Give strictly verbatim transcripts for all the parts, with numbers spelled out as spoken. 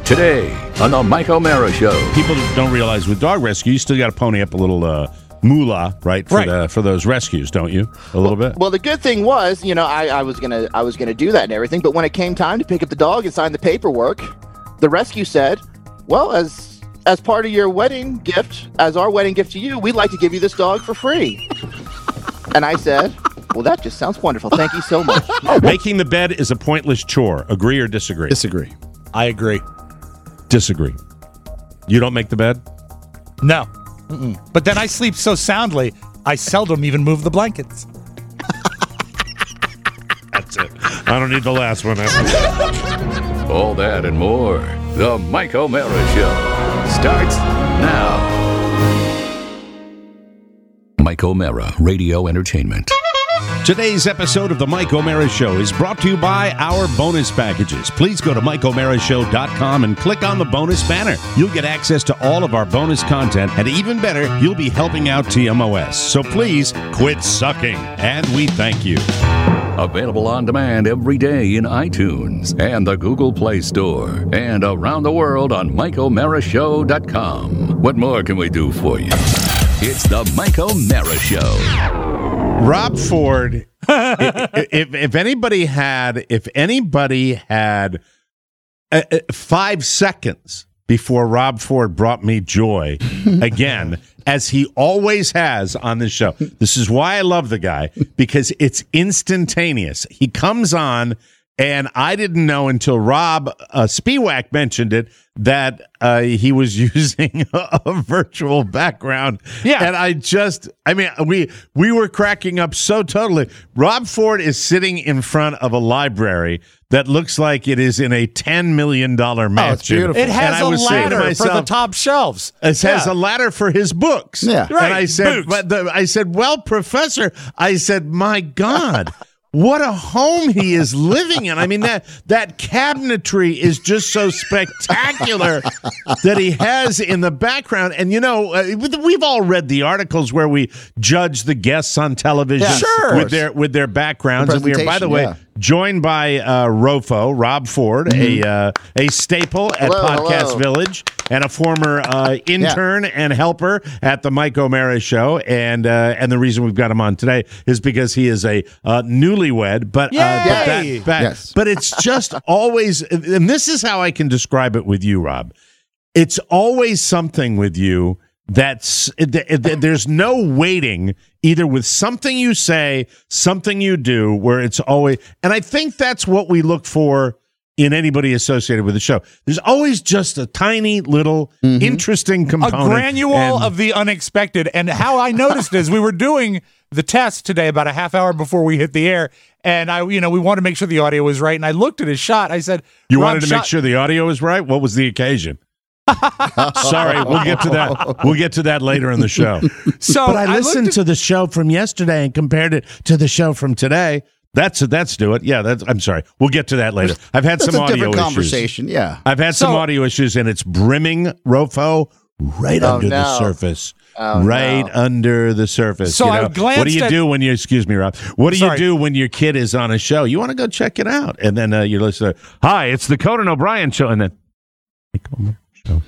Today on the Mike O'Mara Show. People don't realize with dog rescue, you still got to pony up a little uh, moolah, right, for right. The, for those rescues, don't you? A little well, bit. Well, the good thing was, you know, I, I was gonna I was gonna do that and everything, but when it came time to pick up the dog and sign the paperwork, the rescue said, "Well, as as part of your wedding gift, as our wedding gift to you, we'd like to give you this dog for free." And I said, "Well, that just sounds wonderful. Thank you so much." Making the bed is a pointless chore. Agree or disagree? Disagree. I agree. Disagree. You don't make the bed? No. Mm-mm. But then I sleep so soundly, I seldom even move the blankets. That's it. I don't need the last one. All that and more. The Mike O'Mara Show starts now. Mike O'Mara Radio Entertainment. Today's episode of the Mike O'Mara Show is brought to you by our bonus packages. Please go to mike o'mara show dot com and click on the bonus banner. You'll get access to all of our bonus content, and even better, you'll be helping out T M O S. So please quit sucking, and we thank you. Available on demand every day in iTunes and the Google Play Store and around the world on mike o'mara show dot com. What more can we do for you? It's the Mike O'Mara Show. Rob Ford, if, if anybody had, if anybody had uh, five seconds before Rob Ford brought me joy again, as he always has on this show. This is why I love the guy, because it's instantaneous. He comes on, and I didn't know until Rob uh, Spiewak mentioned it that uh, he was using a, a virtual background. Yeah. And I just, I mean, we we were cracking up so totally. Rob Ford is sitting in front of a library that looks like it is in a ten million dollars mansion. Oh, it's beautiful. It has a ladder myself, for the top shelves. It yeah. has a ladder for his books. Yeah. Right. And I said, but the, I said, well, Professor, I said, my God. What a home he is living in. I mean, that that cabinetry is just so spectacular that he has in the background. And, you know, uh, we've all read the articles where we judge the guests on television yeah, sure. with their with their backgrounds. The and we are, by the way, yeah. joined by uh, Rofo, Rob Ford, mm-hmm. a uh, a staple at hello, Podcast hello. Village and a former uh, intern yeah. and helper at the Mike O'Mara Show. And uh, and the reason we've got him on today is because he is a uh, newlywed. But, uh, but, that, that, yes. but it's just always, and this is how I can describe it with you, Rob. It's always something with you that's, there's no waiting either with something you say, something you do, where it's always, and I think that's what we look for in anybody associated with the show. There's always just a tiny little mm-hmm. interesting component. A granule and, of the unexpected. And how I noticed is we were doing the test today about a half hour before we hit the air, and I, you know, we wanted to make sure the audio was right, and I looked at his shot. I said, you Rob wanted to shot- make sure the audio was right? What was the occasion? Sorry, we'll get to that. We'll get to that later in the show. So but I, I listened at- to the show from yesterday and compared it to the show from today. That's that's do it. Yeah, that's. I'm sorry. We'll get to that later. I've had that's some a audio different issues. conversation. Yeah, I've had some So- audio issues, and it's brimming, Rofo, right Oh, under no. the surface. Oh, right no. under the surface. So you I know? glanced What do you at- do when you? Excuse me, Rob. What do Sorry. you do when your kid is on a show? You want to go check it out, and then uh, you listen. To, Hi, it's the Conan O'Brien show, and then show.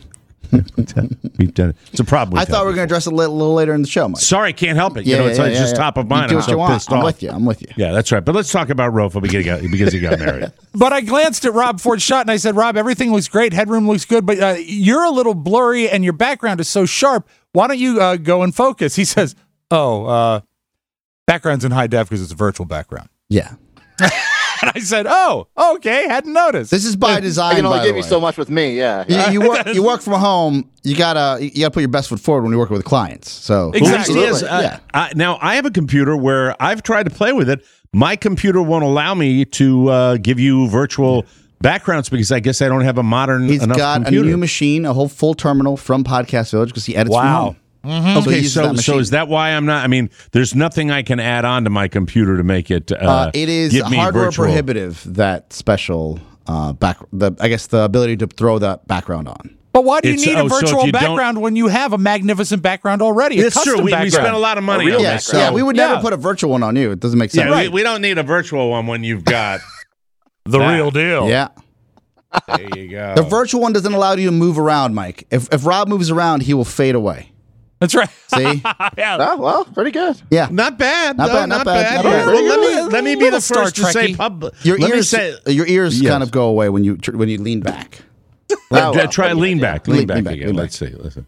We've done it. It's a problem. I thought we were going to address it a little, little later in the show, Mike. Sorry, can't help it. Yeah, you know, it's, yeah, it's yeah, just yeah. top of You mind. do I'm what so you want. pissed I'm off. with you. I'm with you. Yeah, that's right. But let's talk about Rofo because he got, because he got married. But I glanced at Rob Ford's shot, and I said, Rob, everything looks great. Headroom looks good, but uh, you're a little blurry, and your background is so sharp. Why don't you uh, go and focus? He says, oh, uh, background's in high def because it's a virtual background. Yeah. And I said, oh, okay, hadn't noticed. This is by design. I can only by give the you way. so much with me. Yeah. You, you work. You work from home. You gotta. You gotta put your best foot forward when you're working with clients. So Exactly. Well, it is, Absolutely, uh, yeah. I, now, I have a computer where I've tried to play with it. My computer won't allow me to uh, give you virtual backgrounds because I guess I don't have a modern He's enough got computer. a new machine, a whole full terminal from Podcast Village because he edits Wow. from home. Mm-hmm. So he Okay, uses so that so machine. is that why I'm not? I mean, there's nothing I can add on to my computer to make it. Uh, Uh, it is give me hardware virtual. prohibitive. That special uh, back. The I guess the ability to throw that background on. But why do you It's- need oh, a so if virtual you don't- background when you have a magnificent background already? A It's custom true. We, we background. spent a lot of money A real on Yeah, this. background. yeah. We would never Yeah. put a virtual one on you. It doesn't make sense. Yeah, we, we don't need a virtual one when you've got the that. real deal. Yeah. There you go. The virtual one doesn't allow you to move around, Mike. If if Rob moves around, he will fade away. That's right. See? yeah. Oh, well, pretty good. Yeah. Not bad. Not no, bad, not Not bad, bad. not Yeah. bad. Well, let me let me be Little the first Star to say Trekky. public. Your let me ears, say. your ears Yes. kind of go away when you tr- when you lean back. Oh, Uh, well, try pretty lean good, back. yeah. Lean, Lean- back lean back, again. lean Let's see. Listen.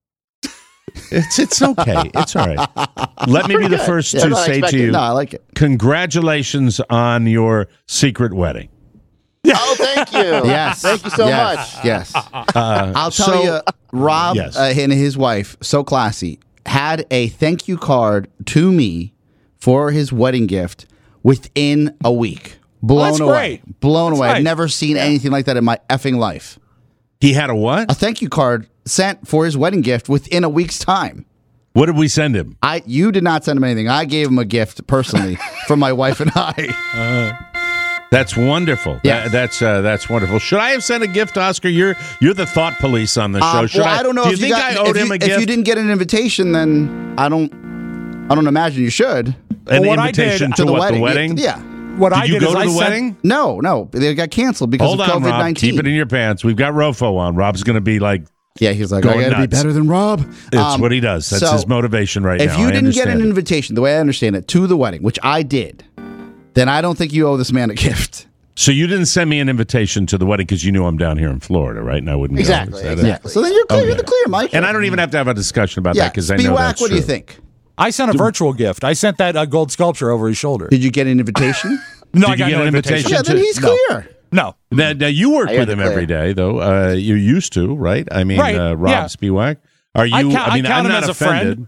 It's it's okay. It's all right. Let me be the first Yeah, to not say to expected. you, No, I like it. congratulations on your secret wedding. Oh, thank you. Yes. Thank you so yes. much. Yes. Uh, I'll tell so- you, Rob Yes. uh, and his wife, so classy, had a thank you card to me for his wedding gift within a week. Blown that's away. great. Blown That's away. right. I've never seen anything like that in my effing life. He had a what? A thank you card sent for his wedding gift within a week's time. What did we send him? I you did not send him anything. I gave him a gift personally from my wife and I. That's wonderful. Yes. That, that's uh, that's wonderful. Should I have sent a gift to Oscar? You're you're the thought police on the show. Um, Should well, I, don't know Do if you think got, I owed if him you, a if gift? you didn't get an invitation, then I don't. I don't imagine you should. An Well, what I did invitation to, To the what? wedding. The wedding? Yeah. What Did I you did go is to I the sent, wedding? No, no, they got canceled because Hold of on, COVID Rob. nineteen. Keep it in your pants. We've got Rofo on. Rob's going to be like, Yeah, he's like, Going I got to be nuts. better than Rob. it's Um, what he does. That's so his motivation right If now. you I didn't get an understand it. invitation, the way I understand it, to the wedding, which I did, then I don't think you owe this man a gift. So you didn't send me an invitation to the wedding because you knew I'm down here in Florida, right? And I wouldn't go. Exactly, Is that it? exactly. So then you're clear. Okay. You're the clear, Mike. And I don't even have to have a discussion about yeah, that because I know Spiewak, that's what do you true. think? I sent a virtual gift. I sent that uh, gold sculpture over his shoulder. Did you get an invitation? No, I Did you got get no an invitation? yeah, then to- he's no. clear. No. Now, now you work I with him understand. every day, though. Uh, you used to, right? I mean, Right, uh, Rob yeah. Spiewak. Are you? I count- I mean, count I'm him not as a friend. offended.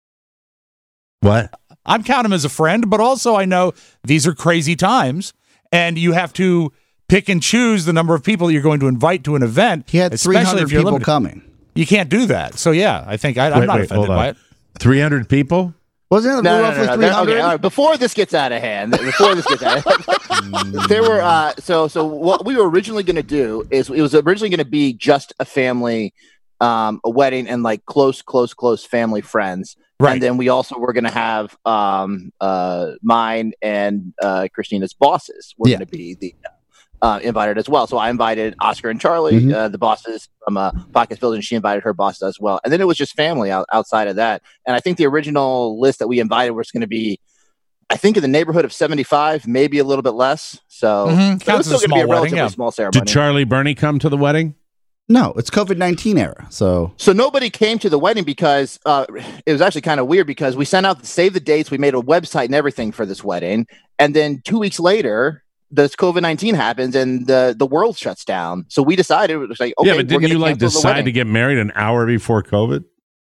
What? I'm counting him as a friend, but also I know these are crazy times, and you have to pick and choose the number of people you're going to invite to an event. He had three especially hundred if you're people limited. coming. You can't do that. So yeah, I think I, I'm Wait, not wait, offended hold by on. it. three hundred people? Wasn't it No, no, roughly no, no. three There- hundred? okay, all right. Before this gets out of hand, before this gets out, of there were uh, so so what we were originally going to do is it was originally going to be just a family, um, a wedding and like close, close, close family friends, Right. and then we also were going to have um, uh, mine and uh, Christina's bosses were Yeah. going to be the uh, invited as well. So I invited Oscar and Charlie, Mhm. uh, the bosses from uh, Podcast Village, and she invited her bosses as well. And then it was just family out, outside of that. And I think the original list that we invited was going to be, I think, in the neighborhood of seventy-five, maybe a little bit less. So Mhm. but it was Counts still as a going to be a small wedding, relatively yeah. small ceremony. Did Charlie Bernie come to the wedding? No, it's COVID nineteen era. So So nobody came to the wedding because uh, it was actually kind of weird because we sent out the save the dates. We made a website and everything for this wedding. And then two weeks later, this COVID nineteen happens and the, the world shuts down. So we decided, it was like, okay, yeah, but we're didn't gonna you like cancel the decide wedding. to get married an hour before COVID?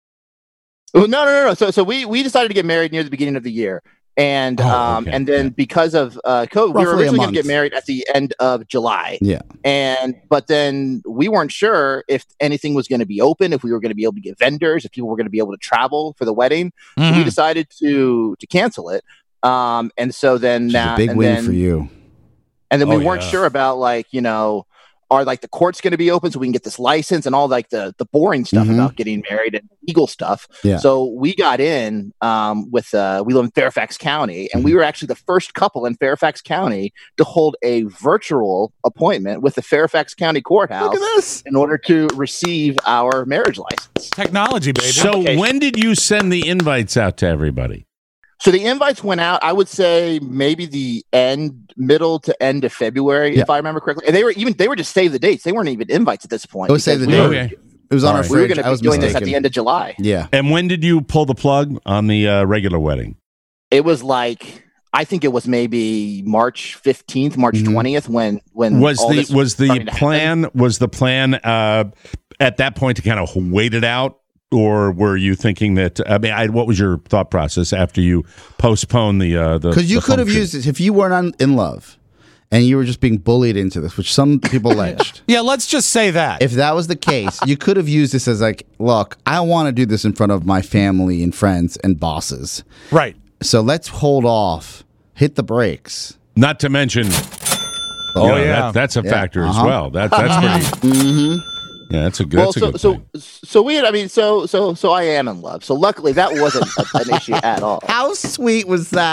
Well, no, no, no, no. So, so we, we decided to get married near the beginning of the year. And Oh, um, okay. and then because of uh, COVID, we were Roughly a originally going month. to get married at the end of July. yeah, And but then we weren't sure if anything was going to be open, if we were going to be able to get vendors, if people were going to be able to travel for the wedding. So we Mhm. decided to to cancel it. Um, and so then which is now a big and win then, for you. And then we Oh, weren't yeah. sure about like you know. Are like the courts going to be open so we can get this license and all like the the boring stuff Mhm. about getting married and legal stuff. Yeah. So we got in um, with uh, we live in Fairfax County, and Mm-hmm. we were actually the first couple in Fairfax County to hold a virtual appointment with the Fairfax County Courthouse this. in order to receive our marriage license. Technology, baby. So Okay. when did you send the invites out to everybody? So the invites went out, I would say maybe the end, middle to end of February, Yeah. if I remember correctly. And they were even they were just save the dates. They weren't even invites at this point. It was save the because we date. were- It was on All our right. We were fridge. going I to was be doing this at mistaken. the end of July. Yeah. And when did you pull the plug on the uh, regular wedding? It was like I think it was maybe March fifteenth, March Mhm. twentieth when when Was all the this was the started to happen. plan was the plan uh, at that point to kind of wait it out, or were you thinking that? I mean, I, what was your thought process after you postponed the uh, the? Because you the could have function? used it if you weren't on, in love and you were just being bullied into this, which some people alleged. yeah, let's just say that. If that was the case, you could have used this as like, look, I want to do this in front of my family and friends and bosses. right. So let's hold off, hit the brakes. Not to mention, Oh, you know, yeah. that, that's a Yeah, factor as uh-huh. well. That that's pretty. Mm-hmm. Yeah, that's a good. Well, That's a so good so thing. so we had. I mean, so so so I am in love. So luckily, that wasn't a, an issue at all. How sweet was that?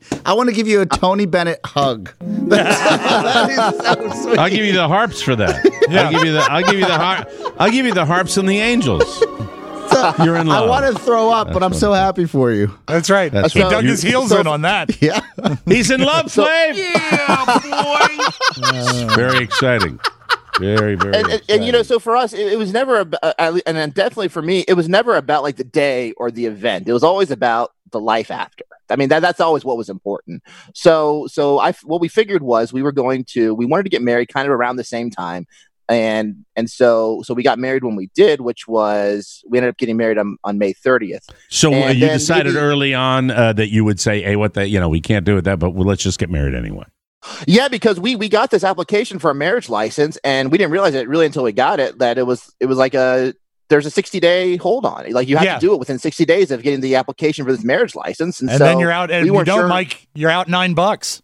I want to give you a Tony Bennett hug. That is so sweet. I'll give you the harps for that. I'll give you the. I'll give you the harp. I'll give you the harps and the angels. You're in love. I want to throw up, but I'm so happy for you. That's right. That's he right. dug You- his heels so- in on that. Yeah. He's in love, Flav. Yeah, boy. Very exciting. Very, very. and, and, and you know, so for us, it, it was never about, uh, and then definitely for me, it was never about like the day or the event. It was always about the life after. I mean, that that's always what was important. So, so I what we figured was we were going to we wanted to get married kind of around the same time, and and so so we got married when we did, which was we ended up getting married on, on May thirtieth. So uh, and you then decided maybe- early on uh, that you would say, "Hey, what the? You know, we can't do it that, but well, let's just get married anyway." Yeah, because we we got this application for a marriage license, and we didn't realize it really until we got it that it was it was like a there's a sixty day hold on. Like you have Yeah. to do it within sixty days of getting the application for this marriage license, and, And so then you're out, and we if you weren't don't, sure. Mike, you're out nine bucks.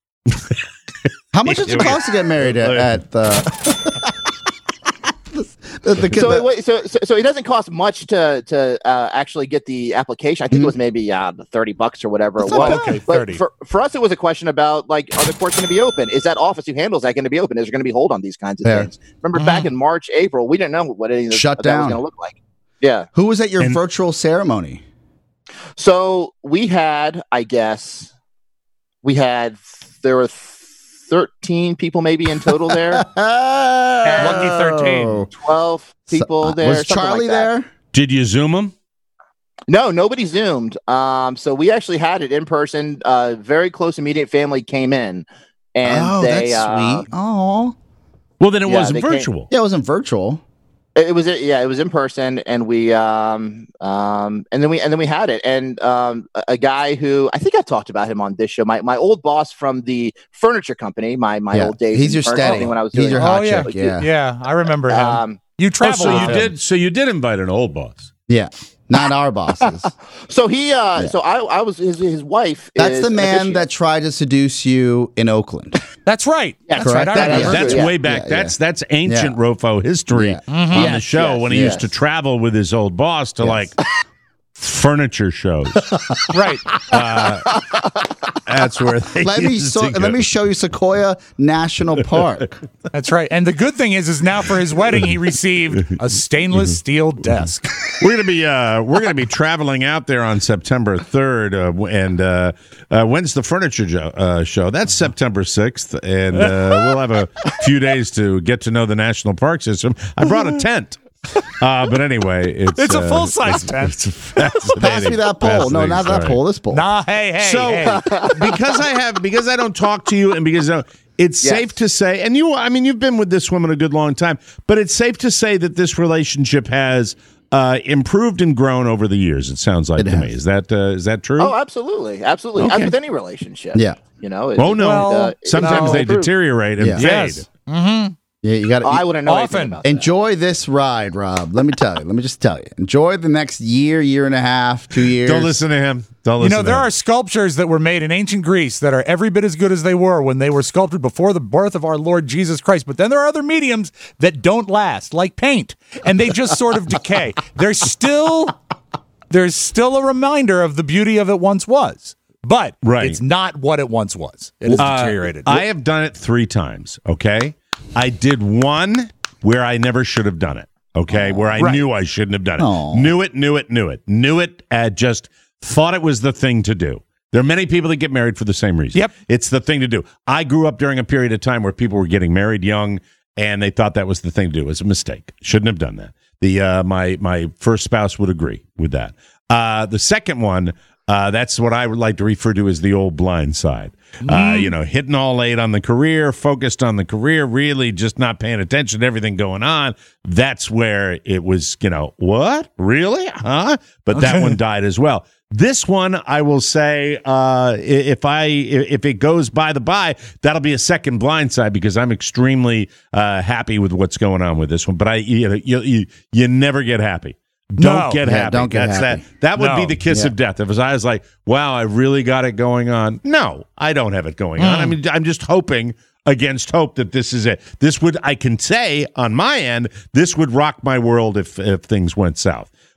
How much does it cost to get married at, at the, the, the, So, the- it, wa- so, so, so it doesn't cost much to to uh, actually get the application. I think it was maybe uh, thirty bucks or whatever it That's not was. bad. Okay, But thirty. for, for us, it was a question about like, are the courts going to be open? Is that office who handles that going to be open? Is there going to be hold on these kinds of Fair. things? Remember back in March, April, we didn't know what any of this, Shut of that was down. going to look like. Yeah. who was at your And- virtual ceremony? So we had, I guess, we had there were thirteen people maybe in total there. Lucky thirteen. Twelve people So, uh, there. Was something Charlie like that. there? Did you Zoom him? No, nobody zoomed. Um, so we actually had it in person. Uh, very close immediate family came in, and oh, they, that's uh, sweet. Oh, Well, then it Yeah, wasn't they came- virtual. yeah, it wasn't virtual. It was yeah, it was in person, and we um um and then we and then we had it, and um a, a guy who I think I talked about him on this show, my my old boss from the furniture company, my my Yeah, old days. he's in your furniture steady. when I was He's doing your it. hot Oh, yeah. chick. Yeah. Yeah, I remember him. Um, you Oh, traveled so with you him. did. So you did invite an old boss. Yeah. Not our bosses. so he uh Yeah. so I I was his his wife. That's is the an man officiant. that tried to seduce you in Oakland. That's right. Yeah, That's right. I correct. That- remember. that's Yeah. way back. Yeah, that's that's ancient Yeah. Rofo history Yeah. on the Yes, show yes, when he yes. used to travel with his old boss to Yes. like furniture shows. Right. Uh, that's where they Let me used so, to go. let me show you Sequoia National Park. That's right. And the good thing is, is now for his wedding, he received a stainless steel desk. We're gonna be uh, we're gonna be traveling out there on September third, uh, and uh, uh, when's the furniture jo- uh, show? That's September sixth, and uh, we'll have a few days to get to know the national park system. I brought a tent, uh, but anyway, it's It's a uh, full-size it's- tent. It's fascinating. Pass me that pole. No, fascinating not that story. pole. This pole. Nah, hey, hey, So hey. because I have because I don't talk to you and because uh, it's Yes. safe to say, and you, I mean, you've been with this woman a good long time, but it's safe to say that this relationship has uh, improved and grown over the years. It sounds like It to me. has. Is that uh, is that true? Oh, absolutely, absolutely. Okay. As with any relationship. Yeah. You know. it- Oh no! Well, uh, it- Sometimes it- they improved. deteriorate and Yeah. fade. Yes. Mm-hmm. Yeah, you got Oh, I to wouldn't know anything Often. about that. enjoy this ride, Rob. Let me tell you. Let me just tell you. Enjoy the next year, year and a half, two years. Don't listen to him. Don't You listen. know, there to him. are sculptures that were made in ancient Greece that are every bit as good as they were when they were sculpted before the birth of our Lord Jesus Christ. But then there are other mediums that don't last, like paint, and they just sort of decay. There's still there's still a reminder of the beauty of it once was, but Right. it's not what it once was. It has Uh, deteriorated. I have done it three times. Okay, I did one where I never should have done it. Okay, where I Right. knew I shouldn't have done it. Aw. Knew it, knew it, knew it, knew it. Uh, just thought it was the thing to do. There are many people that get married for the same reason. Yep. It's the thing to do. I grew up during a period of time where people were getting married young, and they thought that was the thing to do. It was a mistake. Shouldn't have done that. The uh, my my first spouse would agree with that. Uh, the second one, uh, that's what I would like to refer to as the old blind side. Uh, you know, hitting all eight on the career, focused on the career, really just not paying attention to everything going on. That's where it was, you know, what? Really? Huh? But that one died as well. This one, I will say, uh, if I if it goes by the by, that'll be a second blind side because I'm extremely uh, happy with what's going on with this one. But I, you know, you you, you never get happy. Don't No. get Yeah, happy. don't get That's happy. that. That would No. be the kiss Yeah. of death. If I was like, wow, I really got it going on. No, I don't have it going on. I mean, I'm just hoping against hope that this is it. This would, I can say on my end, this would rock my world if if things went south.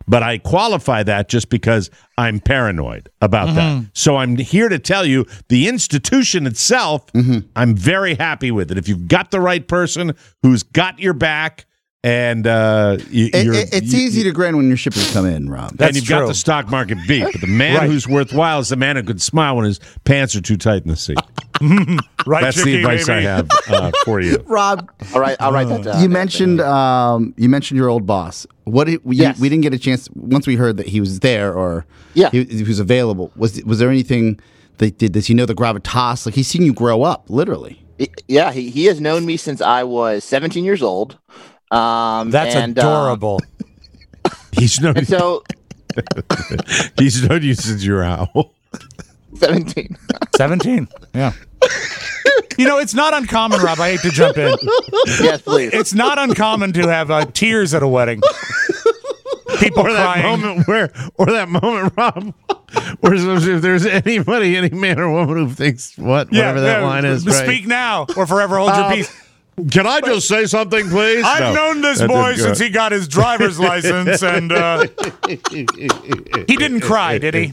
but I qualify that just because I'm paranoid about Mm-hmm. that. So I'm here to tell you the institution itself, Mm-hmm. I'm very happy with it. If you've got the right person who's got your back, and uh, you, It, you're, it- it's you- easy to grin when your shippers come in, Rob. That's and you've true. got the stock market beat. But the man Right. who's worthwhile is the man who can smile when his pants are too tight in the seat. Right, That's the Chicky, advice baby. I have uh, for you. Rob, All right, I'll write that down. you mentioned um, you mentioned your old boss. What did, we, Yes. we didn't get a chance once we heard that he was there or Yeah. he, he was available. Was was there anything that did? Does he know the gravitas? Like he's seen you grow up, literally. Yeah, he, he has known me since I was seventeen years old. Um, That's and, uh, adorable. He's known, and so he's known you since you're how? seventeen. seventeen. Yeah. You know, it's not uncommon, Rob. I hate to jump in. Yes, please. It's not uncommon to have uh, tears at a wedding. People Or that crying. moment where, or that moment, Rob, where if there's anybody, any man or woman who thinks what, whatever that yeah, line is, the right? Speak now or forever hold your Um, peace. Can I just say something, please? I've No, known this that boy didn't go. since he got his driver's license, and uh, he didn't cry, did he?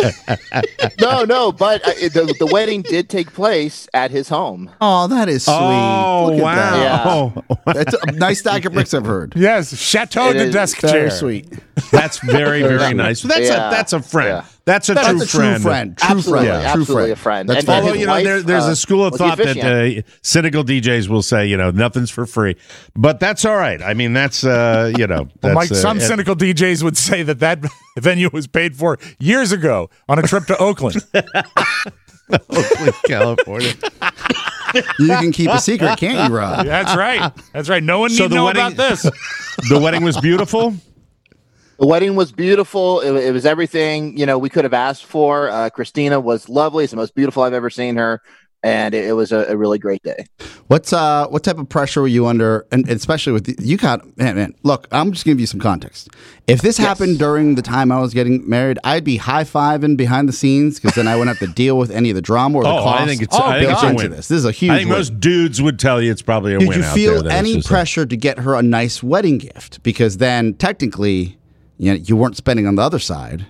no, no, but uh, the, the wedding did take place at his home. Oh, that is sweet. Oh, Look at wow. that. That's a nice stack of bricks I've heard. Yes, Chateau It de is desk Very chair. sweet. That's very, very nice. That's Yeah. a that's a friend. Yeah. That's a That's true a true friend. friend. True Absolutely, friend. True absolutely friend. a friend. That's And- fine. and Although, his you know, wife, there, there's uh, a school of was the thought that officiant. uh, cynical D Js will say, you know, nothing's for free. But that's all right. I mean, that's, uh, you know. Well, that's, Mike, uh, some it- cynical D Js would say that that venue was paid for years ago on a trip to Oakland. Oakland, California. You can keep a secret, can't you, Rob? That's right. That's right. No one So need the know wedding- about this. The wedding was beautiful. The wedding was beautiful. It, wa- it was everything, you know, we could have asked for. Uh, Christina was lovely. It's the most beautiful I've ever seen her. And it, it was a, a really great day. What's uh what type of pressure were you under, and and especially with the, you got man man. Look, I'm just giving you some context. If this Yes. happened during the time I was getting married, I'd be high fiving behind the scenes because then I wouldn't have to deal with any of the drama or the Oh, cost. I think it's, Oh, I think it's a built win. into this. This is a huge. I think win. most dudes would tell you it's probably a Did win you out feel there. that it's any just a- pressure to get her a nice wedding gift? Because then technically, you know, you weren't spending on the other side.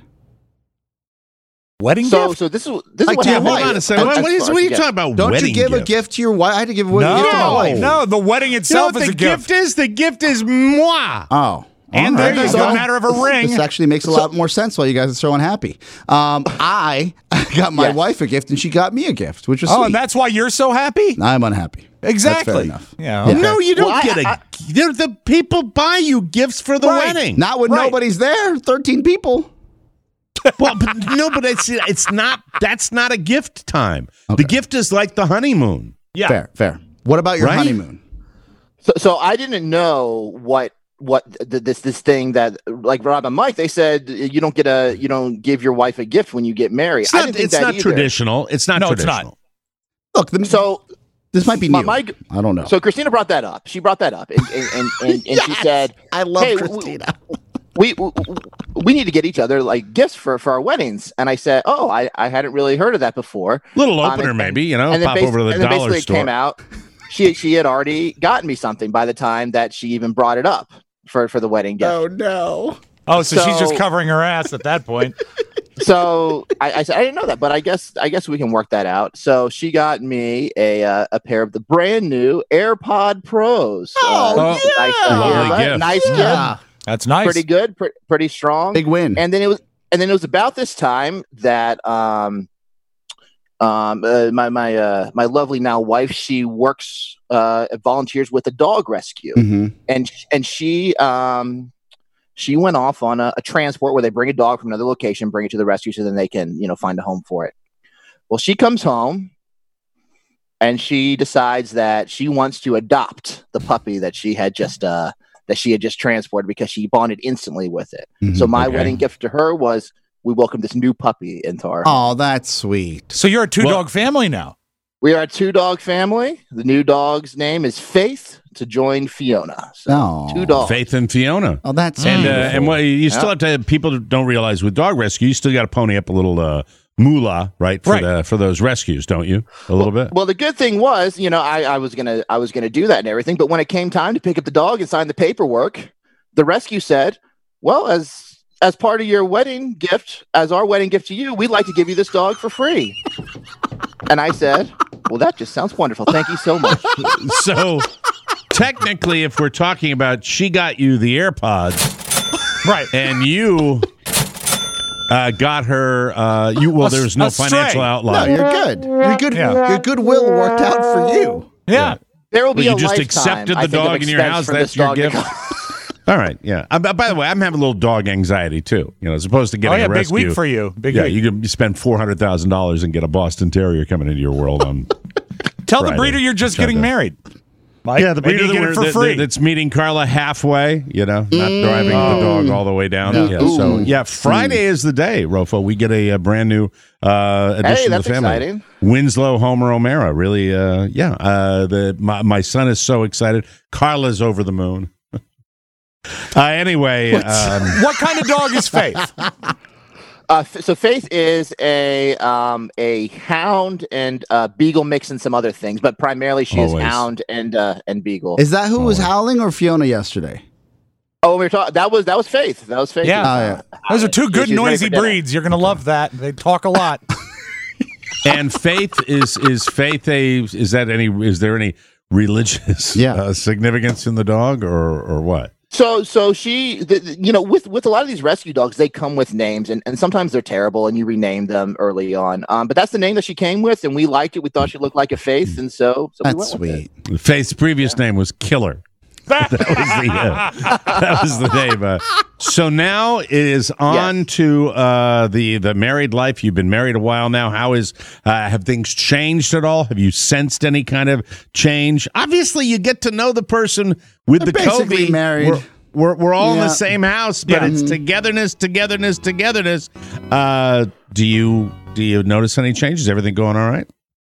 Wedding So, gift? so this is this is Like what to your happened. wife. Hold on a second. Don't What, you- what is, what are you talking about? Don't wedding you give gift? a gift to your wife? I had to give a wedding no, gift to my wife. no, the wedding You know itself what is the a gift. gift is? The gift is moi. Oh. And all there right. you go. A matter of a ring. This actually makes a lot more sense while you guys are so unhappy. Um, I got my Yes. wife a gift and she got me a gift, which was Oh, sweet. and that's why you're so happy? I'm unhappy. Exactly. That's fair enough. Yeah, okay. No, you don't Well, I- get a. I- they're the people buy you gifts for the Right. wedding. Not when Right. nobody's there. thirteen people. Well, but no, but it's it's not. That's not a gift time. The gift is like the honeymoon. Yeah. Fair, fair. What about your Right? honeymoon? So, so I didn't know what what th- this this thing that like Rob and Mike, they said you don't get a you don't give your wife a gift when you get married. It's I not. didn't think It's that not either. traditional. It's not No, it's not. traditional. Look, the, So this might be my- new. my- I don't know. so Christina brought that up. She brought that up, and and and, and, and she Yes! said, I love "Hey, w- Christina. we, we we need to get each other like gifts for for our weddings." And I said, "Oh, I I hadn't really heard of that before." Little Um, opener, and- maybe. You know, and then pop basi- over to the and then dollar basically store. it came out. She she had already gotten me something by the time that she even brought it up for for the wedding gift. Oh no. Oh, so, she's just So- covering her ass at that point. So I, I said I didn't know that, but I guess I guess we can work that out. So she got me a uh, a pair of the brand new AirPod Pros. Oh, Oh, nice, lovely earbud, gift. nice Yeah. gift, That's nice. pretty good, pre- pretty strong. Big win. And then it was and then it was about this time that um um uh, my my uh my lovely now wife, she works uh volunteers with a dog rescue. Mhm. and and she um she went off on a, a transport where they bring a dog from another location, bring it to the rescue, so then they can you know find a home for it. Well, she comes home and she decides that she wants to adopt the puppy that she had just uh that she had just transported because she bonded instantly with it. So my Okay. wedding gift to her was we welcome this new puppy into our home. Oh, that's sweet. So you're a two Well- dog family now. We are a two dog family. The new dog's name is Faith to join Fiona. So Oh. two dogs. Faith and Fiona. Oh, that's And uh, beautiful. and what you still have to people don't realize with dog rescue, you still got to pony up a little uh, moolah, right? For Right. the for those rescues, don't you? A little bit. Well, the good thing was, you know, I, I was gonna I was gonna do that and everything, but when it came time to pick up the dog and sign the paperwork, the rescue said, "Well, as as part of your wedding gift, as our wedding gift to you, we'd like to give you this dog for free. And I said, well, that just sounds wonderful. Thank you so much. So technically, if we're talking about she got you the AirPods, Right. and you uh, got her, uh, you well, A- there's no a stray. financial No, outlay. you're good. Your good. Yeah. Your goodwill worked out for you. Yeah. There will be Well, a you just lifetime, accepted I the think, of dog in your expense house? for That's this your dog to gift? come. All right, yeah. Uh, by the way, I'm having a little dog anxiety too. You know, as opposed to Oh, getting yeah, a big rescue. week for you. Big yeah, week. you can spend four hundred thousand dollars and get a Boston Terrier coming into your world on. Tell the Friday. breeder you're just getting Sunday. married. Mike, Yeah, the maybe breeder you that get it we're- for that- free. that's meeting Carla halfway, you know, not driving the dog all the way down. No. Yeah, so, yeah, Friday is the day, Rofo. We get a, a brand new uh, addition Hey, to that's the family. exciting. Winslow Homer O'Mara. Really, uh, yeah. Uh, the my, my son is so excited. Carla's over the moon. uh, anyway. Um, What kind of dog is Faith? Uh, f- so Faith is a um, a hound and uh, beagle mix and some other things, but primarily she Always. is hound and uh, and beagle. Is that who was howling or Fiona yesterday? oh, we were talking. That was that was Faith. That was Faith. Yeah. Oh, yeah. Those are two She- good she's ready noisy for dinner. breeds. You're going to love that. They talk a lot. and Faith is is Faith a is that any is there any religious Yeah. uh, significance in the dog or or what? So, so she, the, the- you know, with with a lot of these rescue dogs, they come with names, and, and sometimes they're terrible, and you rename them early on. Um, but that's the name that she came with, and we liked it. We thought she looked like a Faith, and so, so we That's went with it. sweet. Faith's previous name was Killer. That was the uh, that was the name. Uh, so now it is on Yes. to uh, the the married life. You've been married a while now. How is uh, have things changed at all? Have you sensed any kind of change? Obviously, you get to know the person with They're the basically Covey. married. We're, we're, we're all in Yeah. the same house, but Yeah. it's togetherness, togetherness, togetherness. Uh, do you do you notice any changes? Everything going all right?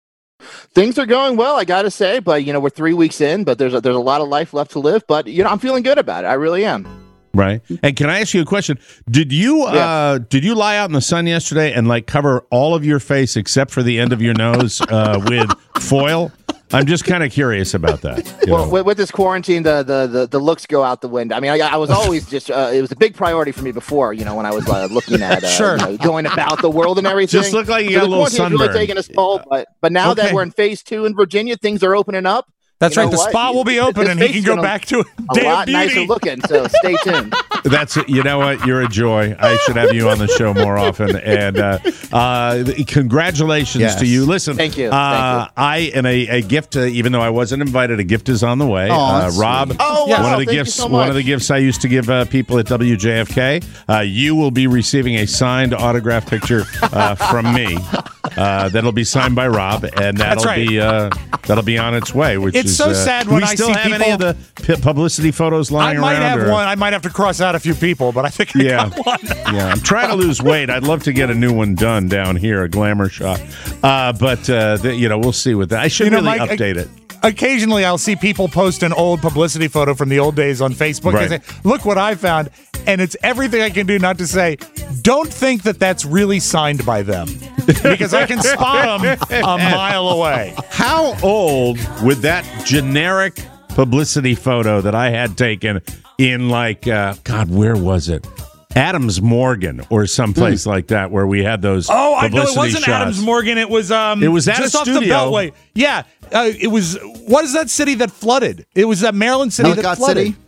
Things are going well, I got to say, but you know, we're three weeks in, but there's a, there's a lot of life left to live. But you know, I'm feeling good about it. I really am. Right. And can I ask you a question? Did you uh Yes. did you lie out in the sun yesterday and like cover all of your face except for the end of your nose uh with foil? I'm just kind of curious about that. you Well, know. with, with this quarantine, the, the the the looks go out the window. I mean, I, I was always just uh, it was a big priority for me before. You know, when I was uh, looking at uh, Sure. you know, going about the world and everything. Just look like you So got a the little quarantine's really sunburn. taking its toll. But but now Okay. that we're in phase two in Virginia, things are opening up. That's You right. know The what? spot will be His open, and he face can is go gonna- back to A day lot of nicer beauty. looking. So stay tuned. That's you know what, you're a joy. I should have you on the show more often. And uh, uh, congratulations Yes. to you. Listen, Thank you. Uh, Thank I and a, a gift. Uh, even though I wasn't invited, a gift is on the way. Aw, uh, that's Rob, sweet. Oh, Yeah. wow. one of the Thank you gifts. so one of much. the gifts I used to give uh, people at W J F K. Uh, you will be receiving a signed autograph picture uh, from me. Uh, that'll be signed by Rob, and that'll right. be uh, that'll be on its way. Which It's is, so uh, sad do when we I still see have any people- of the p- publicity photos I lying might around. have or- one. I might have to cross out a few people, but I think I Yeah. got one. Yeah, I'm trying to lose weight. I'd love to get a new one done down here, a glamour shot. Uh, but uh, the, you know, we'll see with that. I should You know, really Mike, update it. Occasionally, I'll see people post an old publicity photo from the old days on Facebook. Right. And say, look what I found. And it's everything I can do not to say, don't think that that's really signed by them. Because I can spot them a mile away. How old would that generic publicity photo that I had taken in like uh, God, where was it? Adams Morgan or someplace like that, where we had those. Oh, I know it publicity wasn't shots. Adams Morgan. It was um, It was at a just off the studio. Beltway. Yeah, uh, it was. What is that city that flooded? It was that Maryland city that Ellicott flooded. City?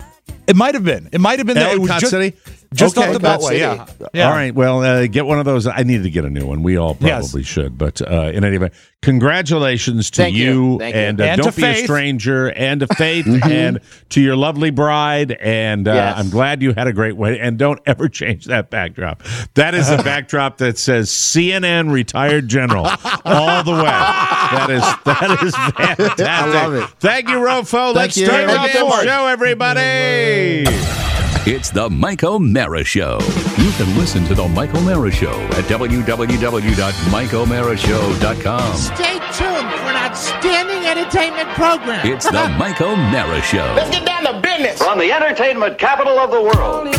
It might have been. It might have been that. It was Ellicott just, City? just Okay. off the Ellicott Beltway. City. Yeah. yeah. All right. Well, uh, get one of those. I need to get a new one. We all Yes. probably should. But uh, in any event, congratulations to Thank you. Thank you. and, uh, And don't to be Faith. a stranger, and to Faith, and to your lovely bride. And uh, Yes. I'm glad you had a great wedding. And don't ever change that backdrop. That is a backdrop that says C N N retired general all the way. That is that is fantastic. I love it. Thank you, Rofo. Let's you. start Thank with you so the much. show, everybody. It's the Mike O'Mara Show. You can listen to the Mike O'Mara Show at w w w dot mike o'mara show dot com. Stay tuned for an outstanding entertainment program. It's the Mike O'Mara Show. Get down to business. From the entertainment capital of the world.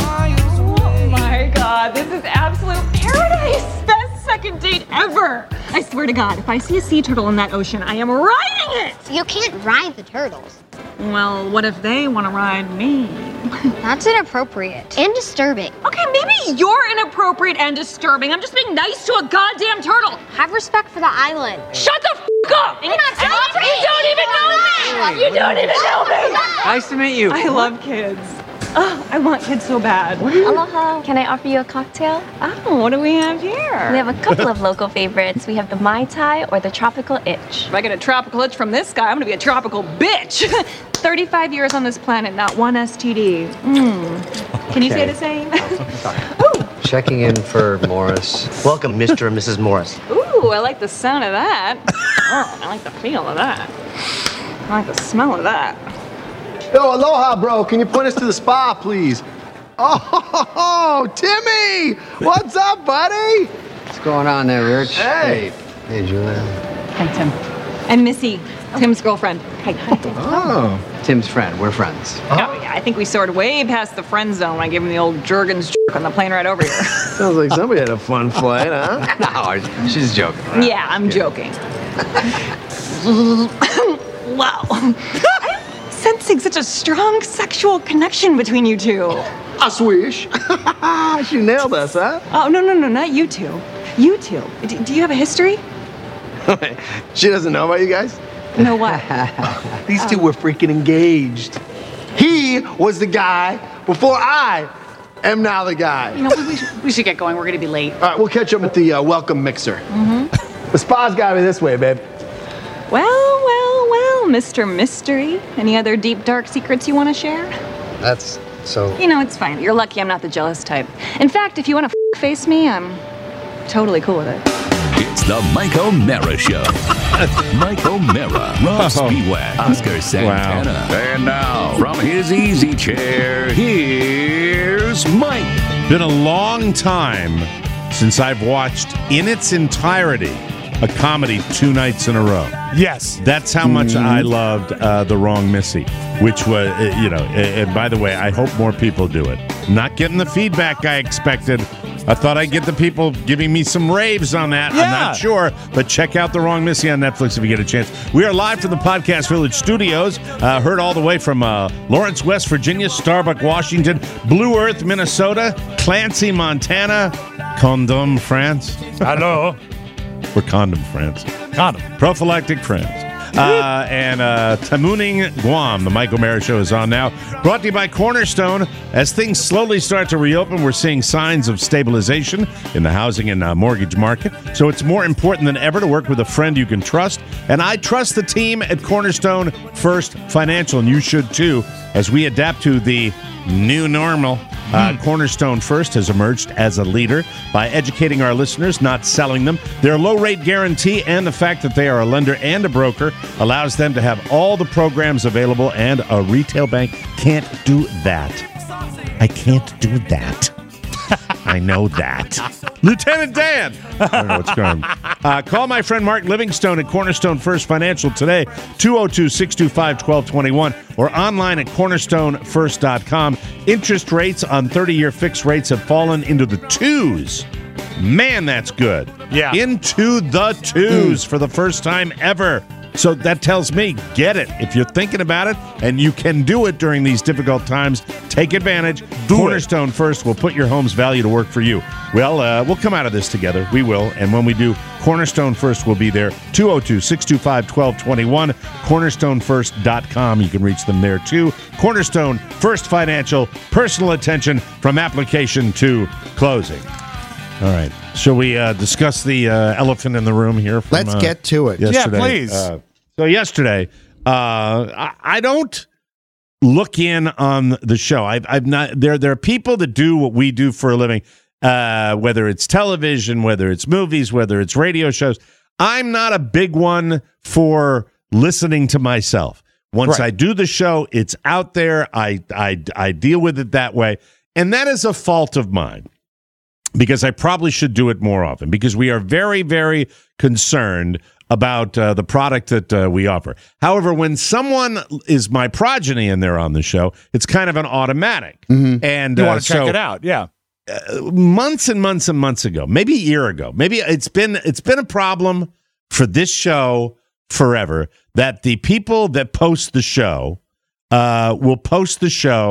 Oh my god, this is absolute paradise! Best second date ever! I swear to god, if I see a sea turtle in that ocean, I am riding it! You can't ride the turtles. Well, what if they want to ride me? That's inappropriate and disturbing. Okay, maybe you're inappropriate and disturbing. I'm just being nice to a goddamn turtle. Have respect for the island. Shut the f up! You're not And you don't even know me! You don't even know me! Nice to meet you. I love kids. Oh, I want kids so bad. Aloha. Can I offer you a cocktail? Oh, what do we have here? We have a couple of local favorites. We have the Mai Tai or the Tropical Itch. If I get a tropical itch from this guy, I'm gonna be a tropical bitch. thirty-five years on this planet, not one S T D. Mm. Can you say the same? Ooh. Checking in for Morris. Welcome, Mister and Missus Morris. Ooh, I like the sound of that. Oh, I like the feel of that. I like the smell of that. Yo, aloha, bro. Can you point us to the spa, please? Oh, Timmy! What's up, buddy? What's going on there, Rich? Hey. Hey, hey Julia. Hi, Tim. I'm Missy, Tim's girlfriend. Hi. Oh. Tim's friend. We're friends. Oh, yeah, I think we soared way past the friend zone when I gave him the old Jergens jerk on the plane right over here. Sounds like somebody had a fun flight, huh? No, she's joking. Right? Yeah, I'm joking. Wow. I'm sensing such a strong sexual connection between you two. I swish. She nailed us, huh? Oh, no, no, no, not you two. You two. D- do you have a history? She doesn't know about you guys? No what? These two were freaking engaged. He was the guy before I am now the guy. You know, we, we, should, we should get going. We're going to be late. All right, we'll catch up at the uh, welcome mixer. Mm-hmm. The spa's got to be this way, babe. Well, well, well, Mister Mystery. Any other deep, dark secrets you want to share? That's so... You know, it's fine. You're lucky I'm not the jealous type. In fact, if you want to f- face me, I'm totally cool with it. It's the Mike O'Mara Show. Mike O'Mara, Rob Spiewak, Oscar Santana. Wow. And now, from his easy chair, here's Mike. Been a long time since I've watched in its entirety a comedy two nights in a row. Yes. That's how much I loved uh, The Wrong Missy, which was, uh, you know, and, and by the way, I hope more people do it. Not getting the feedback I expected. I thought I'd get the people giving me some raves on that. Yeah. I'm not sure, but check out The Wrong Missy on Netflix if you get a chance. We are live from the Podcast Village studios, uh, heard all the way from uh, Lawrence, West Virginia, Starbuck, Washington, Blue Earth, Minnesota, Clancy, Montana, Condom, France. Hello. We're Condom, France. Condom. Prophylactic France. Uh, and uh, Tamuning, Guam. The Mike O'Mara Show is on now. Brought to you by Cornerstone. As things slowly start to reopen, we're seeing signs of stabilization in the housing and uh, mortgage market. So it's more important than ever to work with a friend you can trust. And I trust the team at Cornerstone First Financial, and you should too, as we adapt to the new normal. Uh, Cornerstone First has emerged as a leader by educating our listeners, not selling them. Their low-rate guarantee and the fact that they are a lender and a broker allows them to have all the programs available, and a retail bank can't do that. I can't do that. I know that. Lieutenant Dan! I don't know what's going on. Uh, call my friend Mark Livingstone at Cornerstone First Financial today, two oh two, six two five, one two two one, or online at cornerstone first dot com. Interest rates on thirty-year fixed rates have fallen into the twos. Man, that's good. Yeah. Into the twos for the first time ever. So that tells me, get it. If you're thinking about it, and you can do it during these difficult times, take advantage. Do Cornerstone it. First will put your home's value to work for you. Well, uh, we'll come out of this together. We will. And when we do, Cornerstone First will be there. two oh two, six two five, one two two one. cornerstone first dot com. You can reach them there, too. Cornerstone First Financial. Personal attention from application to closing. All right. Shall we uh, discuss the uh, elephant in the room here? From, Let's uh, get to it. yesterday? Yeah, please. Uh, so yesterday, uh, I, I don't look in on the show. I've, I've not. There, there are people that do what we do for a living, uh, whether it's television, whether it's movies, whether it's radio shows. I'm not a big one for listening to myself. Once Right. I do the show, it's out there. I, I, I deal with it that way, and that is a fault of mine. Because I probably should do it more often, because we are very, very concerned about uh, the product that uh, we offer. However, when someone is my progeny and they're on the show, it's kind of an automatic. Mm-hmm. And You uh, want to check so, it out, yeah. Uh, months and months and months ago, maybe a year ago, maybe it's been it's been a problem for this show forever that the people that post the show uh, will post the show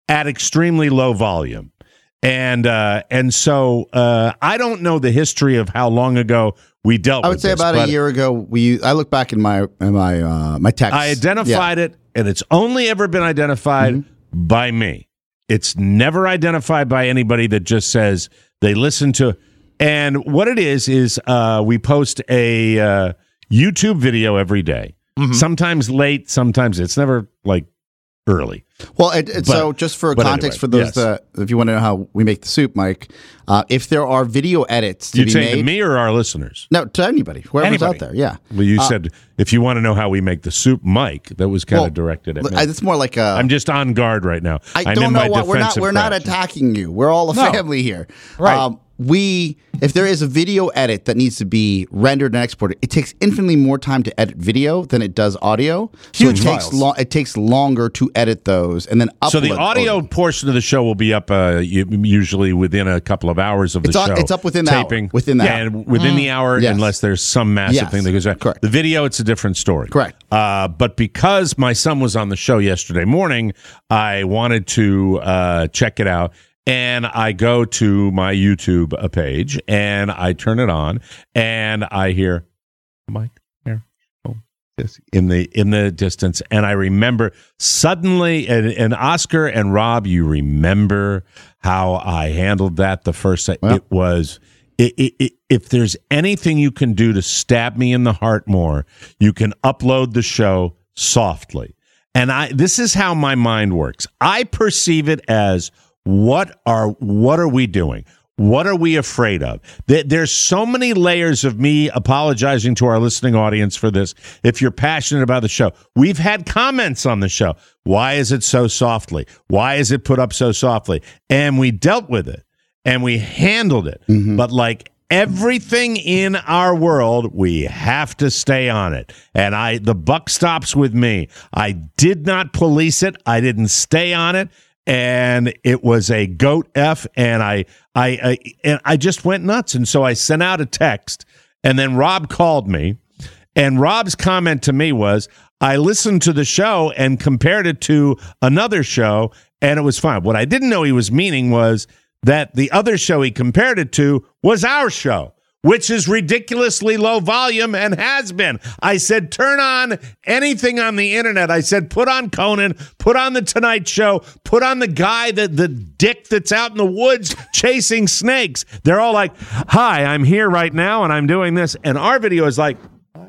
at extremely low volume. And uh, and so uh, I don't know the history of how long ago we dealt I with would say this, about a year ago. We I look back in my in my uh, my text. I identified yeah. it, and it's only ever been identified mm-hmm. by me. It's never identified by anybody that just says they listen to. And what it is is uh, we post a uh, YouTube video every day. Mm-hmm. Sometimes late, sometimes it's never like early. Well, it, it, but, so just for context anyway, for those yes. that, if you want to know how we make the soup, Mike, uh, if there are video edits to you be say made, to me or our listeners? No, to anybody, whoever's anybody. out there. Yeah. Well, you uh, said if you want to know how we make the soup, Mike. That was kind well, of directed at me. I, it's more like a. I'm just on guard right now. I I'm don't in know my what we're not. defensive We're not crouch. attacking you. We're all a No. family here. Right. Um, we, if there is a video edit that needs to be rendered and exported, it takes infinitely more time to edit video than it does audio. So Huge it takes files. lo- it takes longer to edit those and then upload. So the audio portion of the show will be up uh, usually within a couple of hours of the It's on- show. it's up within the taping. hour. Within the yeah, hour. and within the hour, Yes. unless there's some massive Yes. thing that goes on. Correct. The video, it's a different story. Correct. Uh, but because my son was on the show yesterday morning, I wanted to uh, check it out. And I go to my YouTube uh, page and I turn it on and I hear Mike here oh, yes, in the in the distance. And I remember suddenly, and, and Oscar and Rob, you remember how I handled that the first time. Well. It was. It, it, it, if there's anything you can do to stab me in the heart more, you can upload the show softly. And I this is how my mind works. I perceive it as what are what are we doing? What are we afraid of? There's so many layers of me apologizing to our listening audience for this. If you're passionate about the show, we've had comments on the show. Why is it so softly? Why is it put up so softly? And we dealt with it and we handled it. Mm-hmm. But like everything in our world, we have to stay on it. And I, the buck stops with me. I did not police it. I didn't stay on it. And it was a goat F, and I, I, I, and I just went nuts. And so I sent out a text, and then Rob called me, and Rob's comment to me was, I listened to the show and compared it to another show, and it was fine. What I didn't know he was meaning was that the other show he compared it to was our show, which is ridiculously low volume and has been. I said, turn on anything on the internet. I said, put on Conan, put on the Tonight Show, put on the guy, that the dick that's out in the woods chasing snakes. They're all like, hi, I'm here right now and I'm doing this. And our video is like,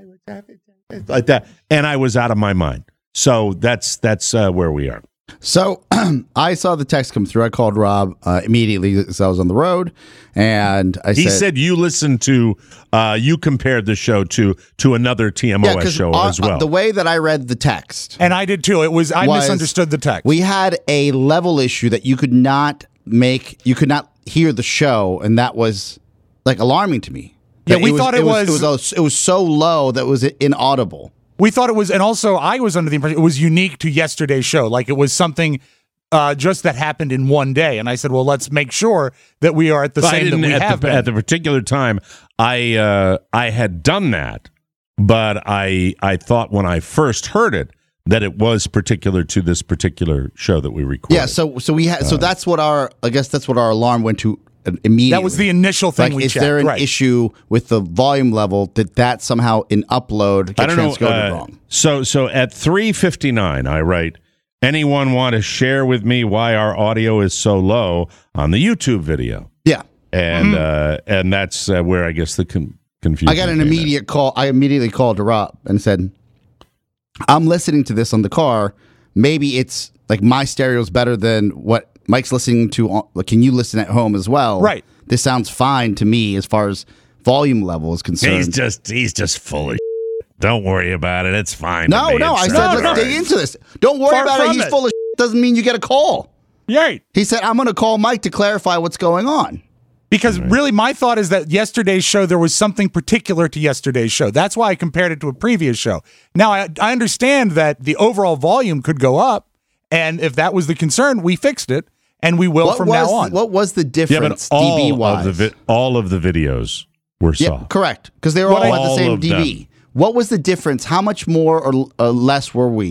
like that. And I was out of my mind. So that's that's uh, where we are. So I saw the text come through. I called Rob uh, immediately as I was on the road, and I he said, said you listened to, uh, you compared the show to to another T M O S yeah, show our, as well. The way that I read the text, and I did too. It was I was, misunderstood the text. We had a level issue that you could not make, you could not hear the show, and that was like alarming to me. Yeah, That we thought it was- it was it was so low that it was inaudible. We thought it was, and also I was under the impression it was unique to yesterday's show. Like it was something uh, just that happened in one day. And I said, well, let's make sure that we are at the But I same that didn't- we at have the, been. at the particular time. I uh, I had done that, but I I thought when I first heard it that it was particular to this particular show that we recorded. Yeah, so so we had so that's what our I guess that's what our alarm went to immediately. That was the initial thing like, we is checked. there an right. issue with the volume level that that somehow in upload get I don't know. transcoded uh, wrong? So so at three fifty-nine, I write, anyone want to share with me why our audio is so low on the YouTube video? Yeah. And Mhm. uh, and that's uh, where I guess the con- confusion I got an came in. immediate call. I immediately called her up and said, I'm listening to this on the car. Maybe it's like my stereo's better than what Mike's listening to. on- like, Can you listen at home as well? Right. This sounds fine to me as far as volume level is concerned. He's just he's just full of shit. Don't worry about it. It's fine. no, to me. no. It I said, sounds let's great. dig into this. Don't worry Far about it. from He's it. full of shit. Doesn't mean you get a call. Right. He said, I'm going to call Mike to clarify what's going on. Because really, my thought is that yesterday's show, there was something particular to yesterday's show. That's why I compared it to a previous show. Now, I, I understand that the overall volume could go up, and if that was the concern, we fixed it, and we will What from was, now on. What was the Yeah, difference but all D B of wise? the vi- all of the videos were Yeah, soft. correct. Because they were all What at I- the All same of D B. them. What was the difference? How much more or uh, less were we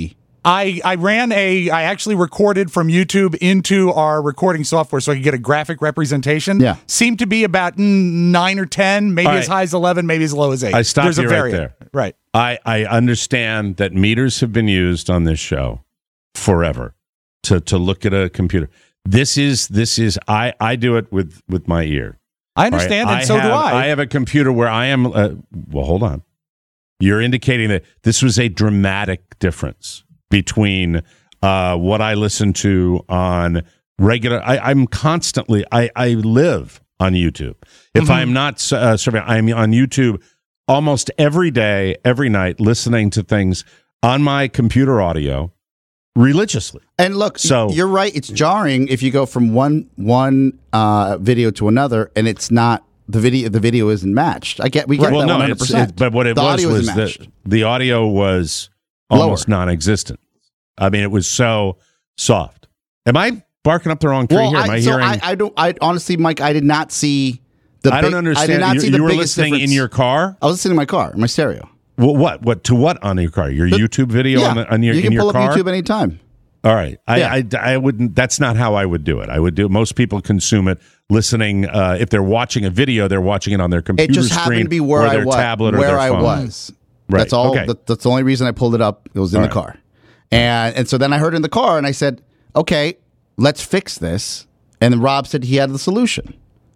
I, I ran a, I actually recorded from YouTube into our recording software so I could get a graphic representation. Yeah. Seemed to be about mm, nine or ten, maybe All as right. high as eleven, maybe as low as eight. I stopped There's you a right variant. there. Right. I, I understand that meters have been used on this show forever to, to look at a computer. This is, this is, I, I do it with, with my ear. I understand, Right? and so have, do I. I have a computer where I am, uh, well, hold on. You're indicating that this was a dramatic difference between uh, what I listen to on regular. I, I'm constantly, I, I live on YouTube. If Mm-hmm. I'm not uh, surveying, I'm on YouTube almost every day, every night, listening to things on my computer audio religiously. And look, So- you're right. It's jarring if you go from one one uh, video to another, and it's not the video. The video isn't matched. I get we get well, that no, one hundred it's, percent. it, but what it the was audio was isn't matched. that the audio was Lower. almost non-existent. I mean, it was so soft. Am I barking up the wrong tree Well, here? Am I, I, so hearing? I, I don't. I honestly, Mike, I did not see the. I don't big- understand. I did not you see the you were biggest listening difference. in your car. I was listening in my car, in my stereo. Well, what? What to what on your car? Your The- YouTube video yeah, on, the, on your you in can your pull car. up YouTube anytime. All right. I, Yeah. I, I wouldn't. That's not how I would do it. I would do. Most people consume it listening. Uh, if they're watching a video, they're watching it on their computer It just screen happened to be where or I their was. tablet or where their I phone. was. Right. That's all. Okay. That, that's the only reason I pulled it up. It was in All the right. car, and and so then I heard it in the car, and I said, "Okay, let's fix this." And then Rob said he had the solution.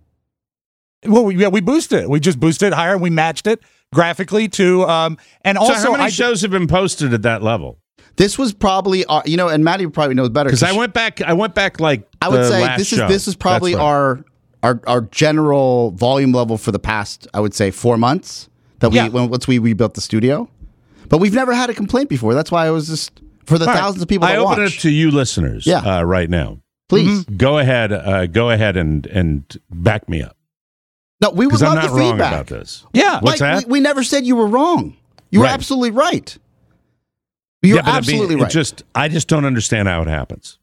Well, we, yeah, we boosted it. We just boosted it higher, and we matched it graphically to, um, and also so how many I, shows have been posted at that level? This was probably, uh, you know, and Maddie probably knows better Because I went back. I went back like I would the say last this is show. this is probably That's right. our our our general volume level for the past, I would say, four months that we Yeah. when, once we rebuilt the studio. But we've never had a complaint before. That's why I was just for the All right. thousands of people I that open watch. it to you listeners. Yeah. Uh, right now. Please. Go ahead. Uh, go ahead and and back me up. No, we would Because I'm love not the wrong feedback. about this. yeah, What's Like, that? We, we never said you were wrong. You were Right. absolutely right. You're Yeah, but I mean, absolutely it right. Just I just don't understand how it happens.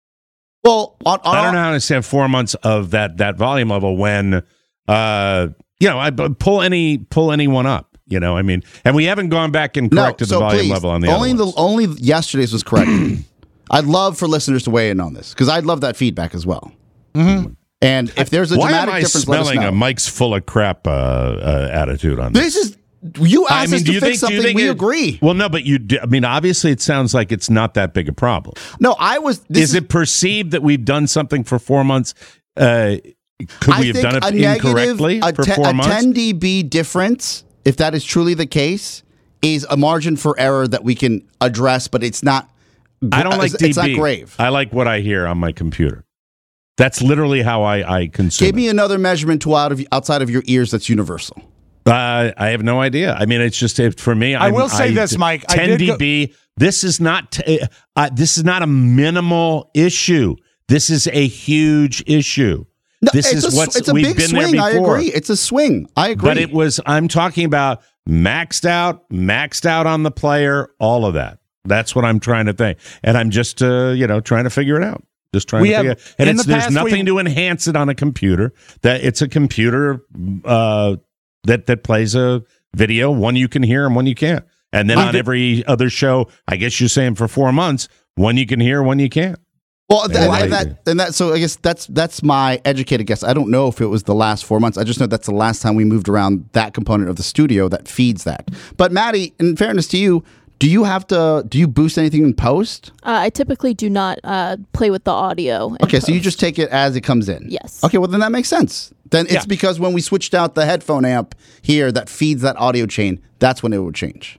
well, on, on I don't know how to understand four months of that that volume level when uh you know I but pull any pull anyone up. You know, I mean, and we haven't gone back and No, corrected so the volume please, level on the only other the ones. only yesterday's was correct. I'd love for listeners to weigh in on this because I'd love that feedback as well. Mm-hmm. And if there's a Why am dramatic I difference, let us smelling know. a Mike's full of crap uh, uh, attitude on this? This is you asked us to fix do you something. think We it- agree. Well, no, but you. Do, I mean, obviously, it sounds like it's not that big a problem. No, I was. This Is, it perceived that we've done something for four months? Uh, could I we have think done it a negative, incorrectly a, for te- four a months? ten dB difference, if that is truly the case, is a margin for error that we can address, but it's not. I don't like it's, D B. it's not grave. I like what I hear on my computer. That's literally how I, I consume Give me it. another measurement tool out of outside of your ears that's universal. Uh, I have no idea. I mean, it's just it, for me. I I'm- will say this, Mike. I ten did go- dB. This is not. T- uh, this is not a minimal issue. This is a huge issue. No, this it's is a, what's it's a we've big been swing. there I before. agree. It's a swing. I agree. But it was. I'm talking about maxed out, maxed out on the player. All of that. That's what I'm trying to think, and I'm just uh, you know trying to figure it out. Just trying We to have- figure it out. And in it's the there's past, nothing we- to enhance it on a computer. That it's a computer uh, that that plays a video. One you can hear and one you can't. And then I on did- every other show, I guess you're saying for four months, one you can hear, one you can't. Well, th- Yeah, and I that and that. So I guess that's that's my educated guess. I don't know if it was the last four months. I just know that's the last time we moved around that component of the studio that feeds that. But Maddie, in fairness to you, do you have to? Do you boost anything in post? Uh, I typically do not uh, play with the audio. in Okay, so you post. just take it as it comes in. Yes. Okay, well then that makes sense. Then it's Yeah. because when we switched out the headphone amp here that feeds that audio chain, that's when it would change.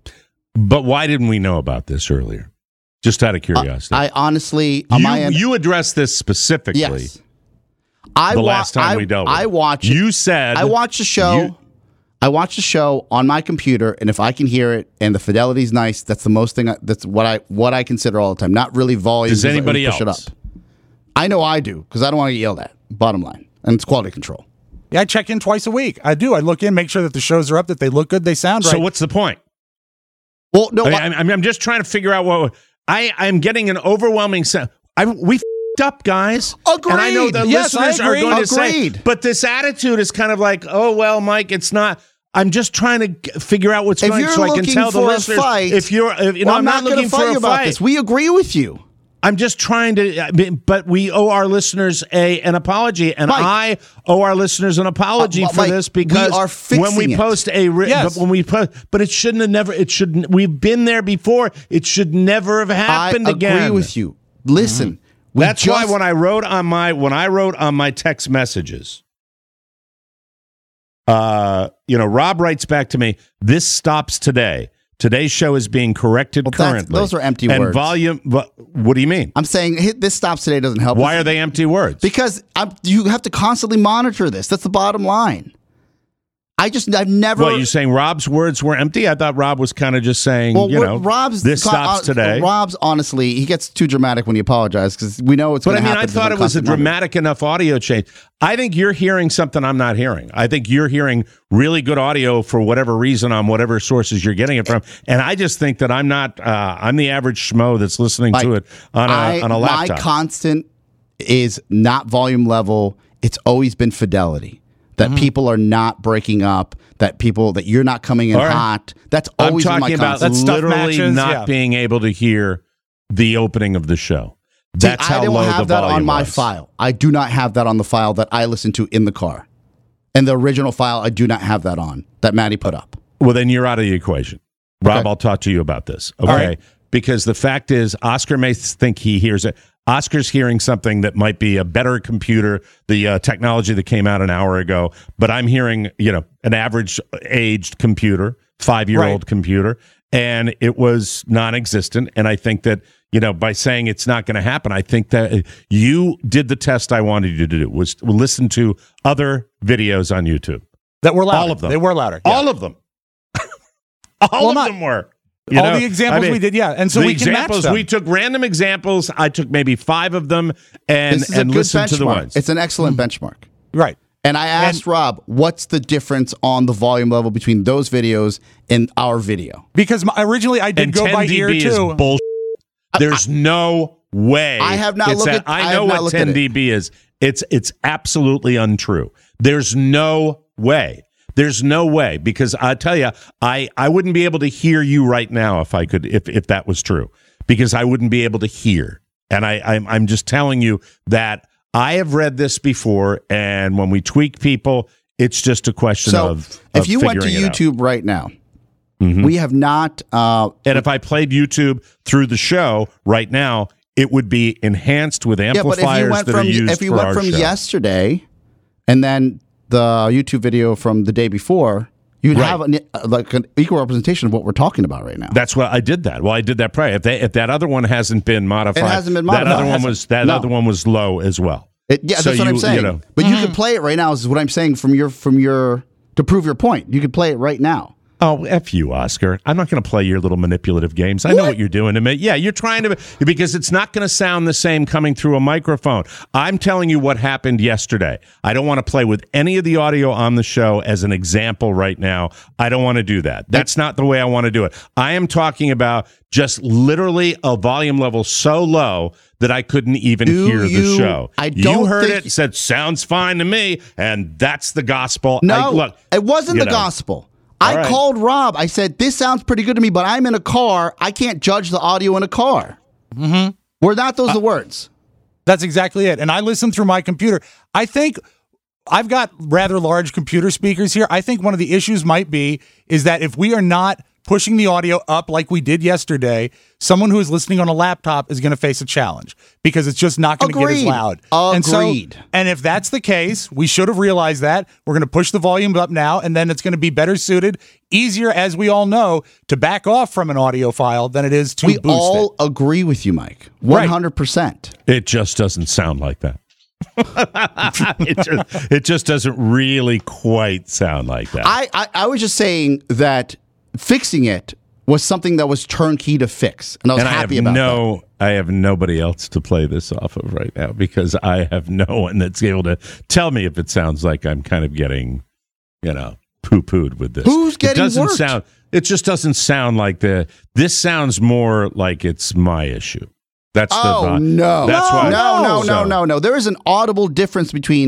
But why didn't we know about this earlier? Just out of curiosity. I honestly, on you, my end, you addressed this specifically. yes. I the wa- last time I, we dealt with I it. watch. You said I watch the show. you- I watch the show on my computer, and if I can hear it and the fidelity's nice, that's the most thing. I, that's what I what I consider all the time. Not really volume. Does because I anybody push else? It up. I know I do because I don't want to get yelled at. Bottom line, and it's quality control. Yeah, I check in twice a week. I do. I look in, make sure that the shows are up, that they look good, they sound right. So what's the point? Well, no, I mean, I- I'm, I'm just trying to figure out what I I'm getting an overwhelming sense. I we f***ed up, guys. And I know Agreed. the Yes, I listeners are agree. going to say, Agreed. but this attitude is kind of like, oh well, Mike, it's not. I'm just trying to g- figure out what's If going you're so I can looking tell the for a listeners. fight, if you're, if, you well, know, I'm I'm not not looking gonna for fight a about fight. this. We agree with you. I'm just trying to, I mean, but we owe our listeners a an apology, and Mike, I owe our listeners an apology uh, for Mike, this because we are fixing when we it. post a, ri- Yes. but when we post, but it shouldn't have never, it should, we've been there before. It should never have happened I again. agree with you. Listen, Mm-hmm. we That's just, why when I wrote on my when I wrote on my text messages, uh, you know, Rob writes back to me, "This stops today. Today's show is being corrected Well, that's- currently." those are empty and words. volume. What, what do you mean? I'm saying hit this stops today doesn't help. Why are they empty words? Because I'm, you have to constantly monitor this. That's the bottom line. I just I've never. What, you saying Rob's words were empty? I thought Rob was kind of just saying, well, you what- know, Rob's this stops uh, today. Rob's honestly, he gets too dramatic when he apologizes because we know it's But going I to mean, happen. I thought it was a dramatic enough audio change. I think you're hearing something I'm not hearing. I think you're hearing really good audio for whatever reason on whatever sources you're getting it from. And I just think that I'm not, uh, I'm the average schmo that's listening Like, to it on a, I, on a laptop. My constant is not volume level. It's always been fidelity. That Mm-hmm. people are not breaking up. That people that you're not coming in All right. hot. That's I'm always been my talking about constant. literally matches, not yeah. being able to hear the opening of the show. See, That's I how don't low have the that volume on my was. file. I do not have that on the file that I listen to in the car. And the original file, I do not have that on that Maddie put up. Well, then you're out of the equation. Rob, Okay. I'll talk to you about this. Okay. right. Because the fact is, Oscar may think he hears it. Oscar's hearing something that might be a better computer, the uh, technology that came out an hour ago, but I'm hearing, you know, an average aged computer, five-year-old Right. computer, and it was non-existent. And I think that, you know, by saying it's not going to happen, I think that you did the test I wanted you to do, was listen to other videos on YouTube. That were louder. All of them. They were louder. Yeah. All of them. All Well, of not- them were. You all know, the examples I mean, we did, yeah. And so the we can match examples, them. we took random examples. I took maybe five of them and, This is and a good listened to the benchmark. ones. It's an excellent benchmark. Right. And I asked Rob, what's the difference on the volume level between those videos and our video? Because my, originally I did and go ten by D B ear is too. bullshit. There's no way. I have not it's looked that- at- I I have know not what looked at ten it. D B is. It's it's absolutely untrue. There's no way. There's no way, because I tell you, I, I wouldn't be able to hear you right now if I could, if, if that was true, because I wouldn't be able to hear. And I, I'm, I'm just telling you that I have read this before, and when we tweak people, it's just a question So of, of if you went to figuring it out. YouTube right now, Mhm. we have not. Uh, And if I played YouTube through the show right now, it would be enhanced with yeah, but amplifiers if you went that from are used if you for went our from show. yesterday, and then the YouTube video from the day before, you'd Right. have an, uh, like an equal representation of what we're talking about right now. That's what I did. That well, I did that prior. If, they, if that other one hasn't been modified, It hasn't been That modified. other No, it one hasn't. was that No. other one was low as well. It, yeah, So that's what you- I'm saying. you know. But you could play it right now. Is what I'm saying from your from your to prove your point. You could play it right now. Oh, F you, Oscar. I'm not going to play your little manipulative games. I know what you're doing to me. Yeah, you're trying to, because it's not going to sound the same coming through a microphone. I'm telling you what happened yesterday. I don't want to play with any of the audio on the show as an example right now. I don't want to do that. That's not the way I want to do it. I am talking about just literally a volume level so low that I couldn't even Do hear the you- show. I you don't heard think- it, said, sounds fine to me, and that's the gospel. No, I, look, it wasn't you the know. gospel. All I right. called Rob. I said, this sounds pretty good to me, but I'm in a car. I can't judge the audio in a car. Mm-hmm. Were not those the words? That's exactly it. And I listened through my computer. I think I've got rather large computer speakers here. I think one of the issues might be is that if we are not pushing the audio up like we did yesterday, someone who is listening on a laptop is going to face a challenge because it's just not going to get as Agreed. loud. And, so, Agreed. and if that's the case, we should have realized that. We're going to push the volume up now, and then it's going to be better suited, easier, as we all know, to back off from an audio file than it is to We boost all it. agree with you, Mike. one hundred percent. It just doesn't sound like that. it, just, it just doesn't really quite sound like that. I, I, I was just saying that fixing it was something that was turnkey to fix, and I was and happy I have about no, I have nobody else to play this off of right now because I have no one that's able to tell me if it sounds like I'm kind of getting, you know, poo-pooed with this. Who's getting it doesn't worked? sound. It just doesn't sound like the. This sounds more like it's my issue. That's that. the. Oh, no. That's no, why. no, no, no, So- no, no. There is an audible difference between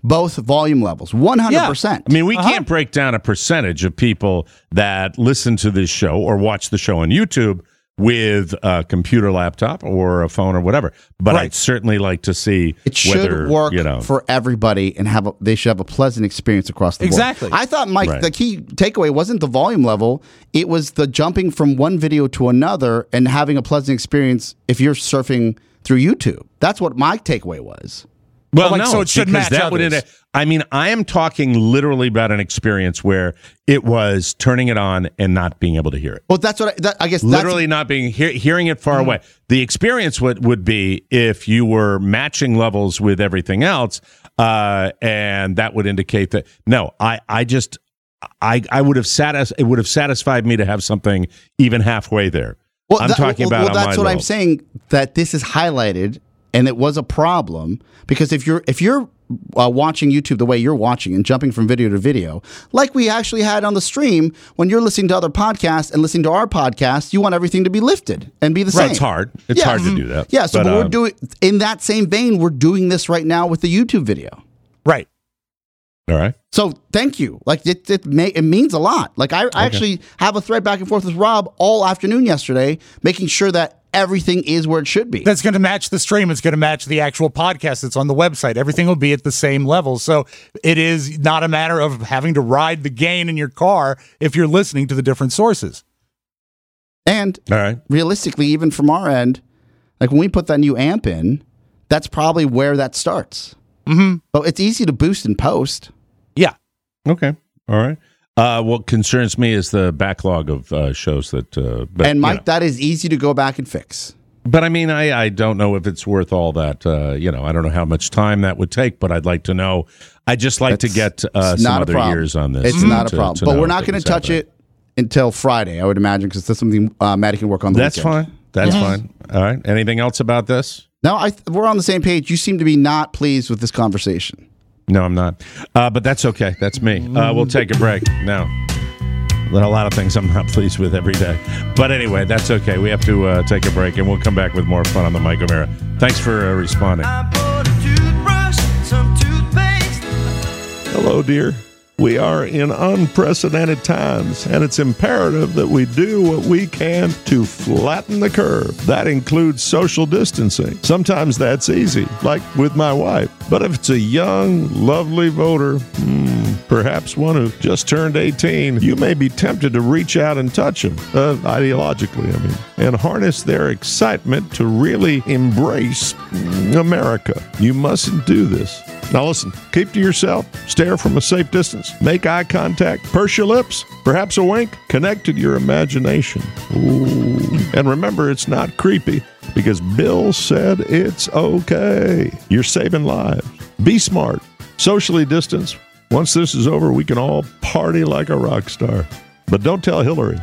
both volume levels, one hundred percent. I mean, we uh-huh. can't break down a percentage of people that listen to this show or watch the show on YouTube with a computer, laptop, or a phone or whatever. But right. I'd certainly like to see it should whether, work you know, for everybody and have a, they should have a pleasant experience across the exactly. board. Exactly. I thought, Mike, right. the key takeaway wasn't the volume level. It was the jumping from one video to another and having a pleasant experience if you're surfing through YouTube. That's what my takeaway was. Well, like, no, so it should match that would end, I mean, I am talking literally about an experience where it was turning it on and not being able to hear it. Well, that's what I, that, I guess. Literally that's, not being hear, hearing it far mm-hmm. away. The experience would, would be if you were matching levels with everything else, uh, and that would indicate that. No, I, I just, I, I would have satis- It would have satisfied me to have something even halfway there. Well, I'm that, talking well, about. Well, on that's my what level. I'm saying. That this is highlighted. And it was a problem because if you're if you're uh, watching YouTube the way you're watching and jumping from video to video, like we actually had on the stream, when you're listening to other podcasts and listening to our podcast, you want everything to be lifted and be the right, same. It's hard. It's yeah. hard to do that. Yeah. So but, but we're um, doing in that same vein. We're doing this right now with the YouTube video. Right. All right. So thank you. Like it, it, may, it means a lot. Like I, I okay. actually have a thread back and forth with Rob all afternoon yesterday, making sure that everything is where it should be. That's going to match the stream. It's going to match the actual podcast that's on the website. Everything will be at the same level. So it is not a matter of having to ride the gain in your car if you're listening to the different sources. And all right. realistically, even from our end, like when we put that new amp in, that's probably where that starts. Mm-hmm. But it's easy to boost and post. Yeah. Okay. All right. Uh, what concerns me is the backlog of uh, shows that. Uh, but, and Mike, you know. that is easy to go back and fix. But I mean, I, I don't know if it's worth all that. Uh, you know, I don't know how much time that would take, but I'd like to know. I'd just like it's, to get uh, some other problem. years on this. It's to, not a problem. to but we're not going to touch happening. it until Friday, I would imagine, because that's something uh, Maddie can work on the That's weekend. fine. That's yes. fine. All right. Anything else about this? No, I th- we're on the same page. You seem to be not pleased with this conversation. No, I'm not. Uh, but that's okay. That's me. Uh, we'll take a break now. There are a lot of things I'm not pleased with every day. But anyway, that's okay. We have to uh, take a break, and we'll come back with more fun on the Mike O'Meara. Thanks for uh, responding. Hello, dear. We are in unprecedented times, and it's imperative that we do what we can to flatten the curve. That includes social distancing. Sometimes that's easy, like with my wife. But if it's a young, lovely voter, hmm, perhaps one who just turned eighteen, you may be tempted to reach out and touch them, uh, ideologically, I mean, and harness their excitement to really embrace America. You mustn't do this. Now listen, keep to yourself, stare from a safe distance, make eye contact, purse your lips, perhaps a wink, connect to your imagination. Ooh. And remember, it's not creepy because Bill said it's okay. You're saving lives. Be smart, socially distance. Once this is over, we can all party like a rock star. But don't tell Hillary.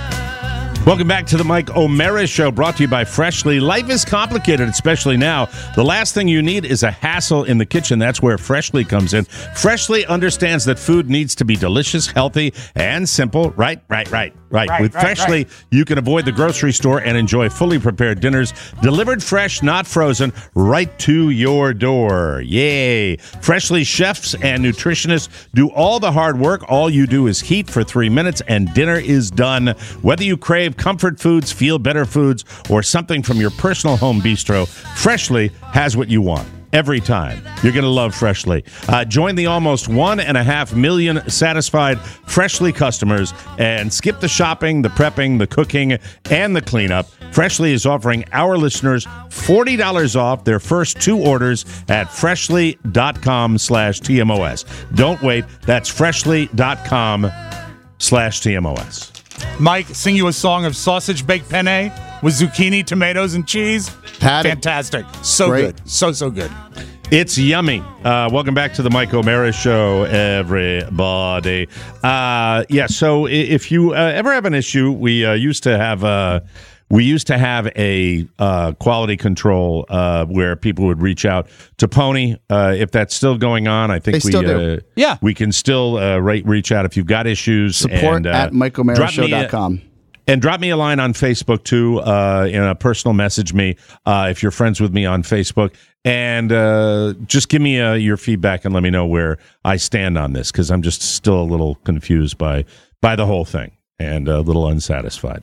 Welcome back to the Mike O'Meara Show, brought to you by Freshly. Life is complicated, especially now. The last thing you need is a hassle in the kitchen. That's where Freshly comes in. Freshly understands that food needs to be delicious, healthy, and simple. Right, right, right, right. right With right, Freshly, right. you can avoid the grocery store and enjoy fully prepared dinners, delivered fresh, not frozen, right to your door. Yay! Freshly chefs and nutritionists do all the hard work. All you do is heat for three minutes, and dinner is done. Whether you crave comfort foods, feel better foods, or something from your personal home bistro, Freshly has what you want. Every time. You're going to love Freshly. Uh, join the almost one and a half million satisfied Freshly customers and skip the shopping, the prepping, the cooking, and the cleanup. Freshly is offering our listeners forty dollars off their first two orders at freshly.com slash TMOS. Don't wait. That's freshly.com slash TMOS. Mike, sing you a song of sausage baked penne with zucchini, tomatoes, and cheese. Had it. Fantastic. So Great. good. So, so good. It's yummy. Uh, welcome back to the Mike O'Meara Show, everybody. Uh, yeah, so if you uh, ever have an issue, we uh, used to have uh, we used to have a uh, quality control uh, where people would reach out to Pony. Uh, if that's still going on, I think They we still do. Uh, Yeah. we can still uh, re- reach out if you've got issues. Support and, uh, at mike o'meara show dot com. And drop me a line on Facebook, too, uh, in a personal message me uh, if you're friends with me on Facebook. And uh, just give me uh, your feedback and let me know where I stand on this, because I'm just still a little confused by, by the whole thing and a little unsatisfied.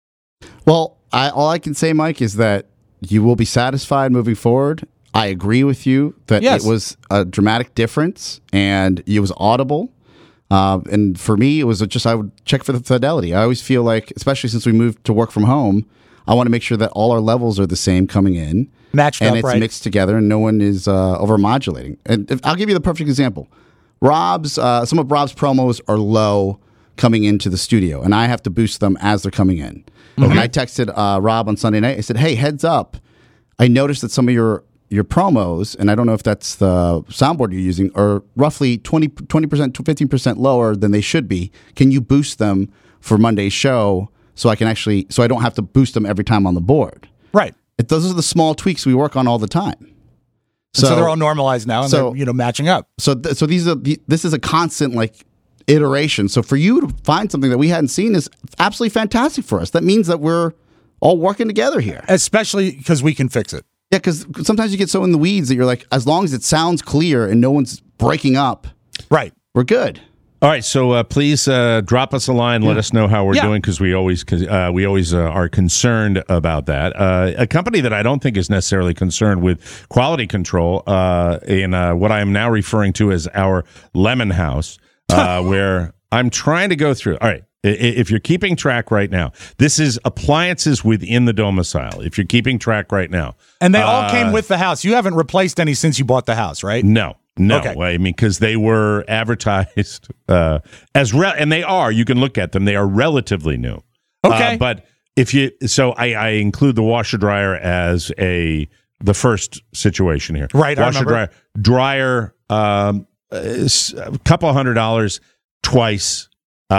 Well, I, all I can say, Mike, is that you will be satisfied moving forward. I agree with you that Yes. it was a dramatic difference and it was audible. Uh, and for me, it was just, I would check for the fidelity. I always feel like, especially since we moved to work from home, I want to make sure that all our levels are the same coming in. Matched and up, it's right. mixed together and no one is uh, over modulating. And if, I'll give you the perfect example. Rob's, uh, some of Rob's promos are low coming into the studio, and I have to boost them as they're coming in. Mm-hmm. And I texted uh, Rob on Sunday night. I said, hey, heads up. I noticed that some of your your promos, and I don't know if that's the soundboard you're using, are roughly twenty percent to fifteen percent lower than they should be. Can you boost them for Monday's show so I can actually, so I don't have to boost them every time on the board? Right. It, those are the small tweaks we work on all the time. So, so they're all normalized now, and so, they're, you know, matching up. So, th- so these are the, this is a constant like iteration. So for you to find something that we hadn't seen is absolutely fantastic for us. That means that we're all working together here, especially because we can fix it. Yeah, because sometimes you get so in the weeds that you're like, as long as it sounds clear and no one's breaking up, right, we're good. All right, so uh, please uh, drop us a line. Let yeah. us know how we're yeah. doing, because we always uh, we always uh, are concerned about that. Uh, a company that I don't think is necessarily concerned with quality control uh, in uh, what I am now referring to as our Lemon House, uh, where I'm trying to go through. All right, if you're keeping track right now, this is appliances within the domicile. If you're keeping track right now, and they all uh, came with the house. You haven't replaced any since you bought the house, right? No. No, okay. I mean, because they were advertised uh, as re- and they are. You can look at them; they are relatively new. Okay, uh, but if you, so I, I include the washer dryer as a the first situation here. Right, washer I remember. dryer, dryer, um, a couple hundred dollars twice.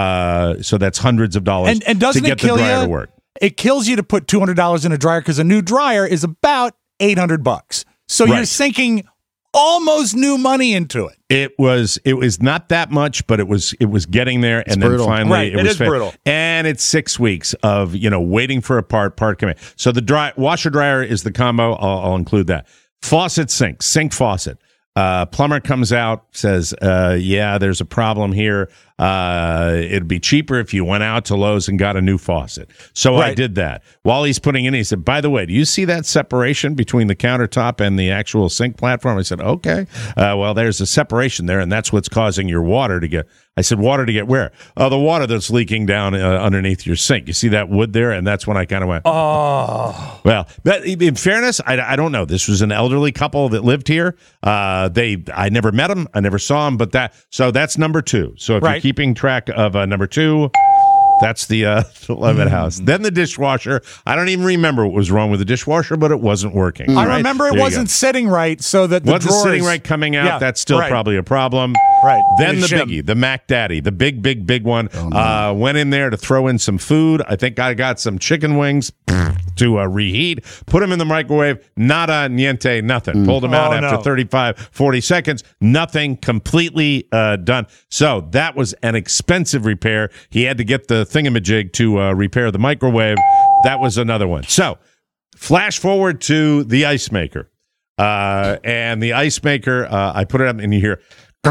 Uh, so that's hundreds of dollars and, and doesn't to get it kill the dryer you? to work. It kills you to put two hundred dollars in a dryer, because a new dryer is about eight hundred bucks. So right. you're sinking almost new money into it. It was it was not that much, but it was it was getting there, it's and brutal. then finally right. it, it was is fa- brutal. And it's six weeks of you know waiting for a part part coming. So the dry washer dryer is the combo. I'll, I'll include that. Faucet sink sink faucet. Uh, plumber comes out, says, uh, "Yeah, there's a problem here. Uh, it'd be cheaper if you went out to Lowe's and got a new faucet." So right. I did that. While he's putting in, he said, "By the way, do you see that separation between the countertop and the actual sink platform?" I said, "Okay. Uh, well, there's a separation there, and that's what's causing your water to get." I said, "Water to get where?" "Oh, the water that's leaking down uh, underneath your sink. You see that wood there?" And that's when I kind of went, "Oh." Well, that, in fairness, I, I don't know. This was an elderly couple that lived here. Uh, they, I never met them. I never saw them. But that, so that's number two. So if right. you're keeping track of uh, number two, that's the uh, Lemon House. Then the dishwasher. I don't even remember what was wrong with the dishwasher, but it wasn't working. I right? remember it there wasn't sitting right, so that the wasn't drawers... sitting right coming out. Yeah, that's still right. probably a problem. Right. Then the shim. biggie, the Mac Daddy, the big, big, big one. Oh, no. uh, went in there to throw in some food. I think I got some chicken wings to uh, reheat. Put them in the microwave. Nada, niente, nothing. Mm. Pulled them out oh, after no. thirty-five, forty seconds. Nothing. Completely uh, done. So that was an expensive repair. He had to get the thingamajig to uh, repair the microwave. That was another one. So flash forward to the ice maker. Uh, and the ice maker, uh, I put it up and you hear...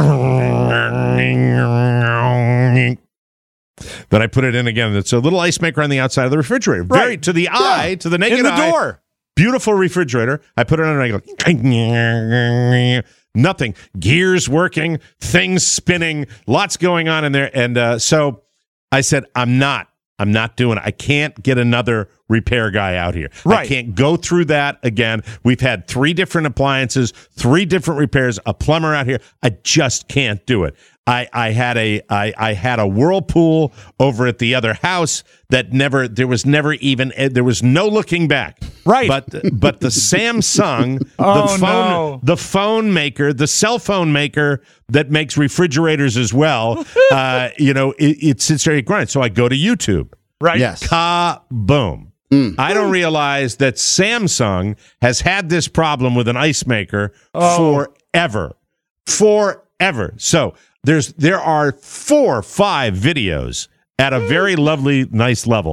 Then I put it in again. It's a little ice maker on the outside of the refrigerator. Very right. to the eye, yeah. to the naked in the eye. door. Beautiful refrigerator. I put it on and I go, nothing. Gears working, things spinning, lots going on in there. And uh, so I said, I'm not. I'm not doing it. I can't get another repair guy out here. Right. I can't go through that again. We've had three different appliances, three different repairs, a plumber out here. I just can't do it. I, I had a I, I had a Whirlpool over at the other house that never there was never even there was no looking back. Right. But but the Samsung, oh, the phone no. the phone maker, the cell phone maker that makes refrigerators as well, uh, you know, it, it sits there and grinds. So I go to YouTube. Right. Yes. Ka-boom. Mm. I don't realize that Samsung has had this problem with an ice maker oh. forever. Forever. So there's there are four, five videos at a very lovely, nice level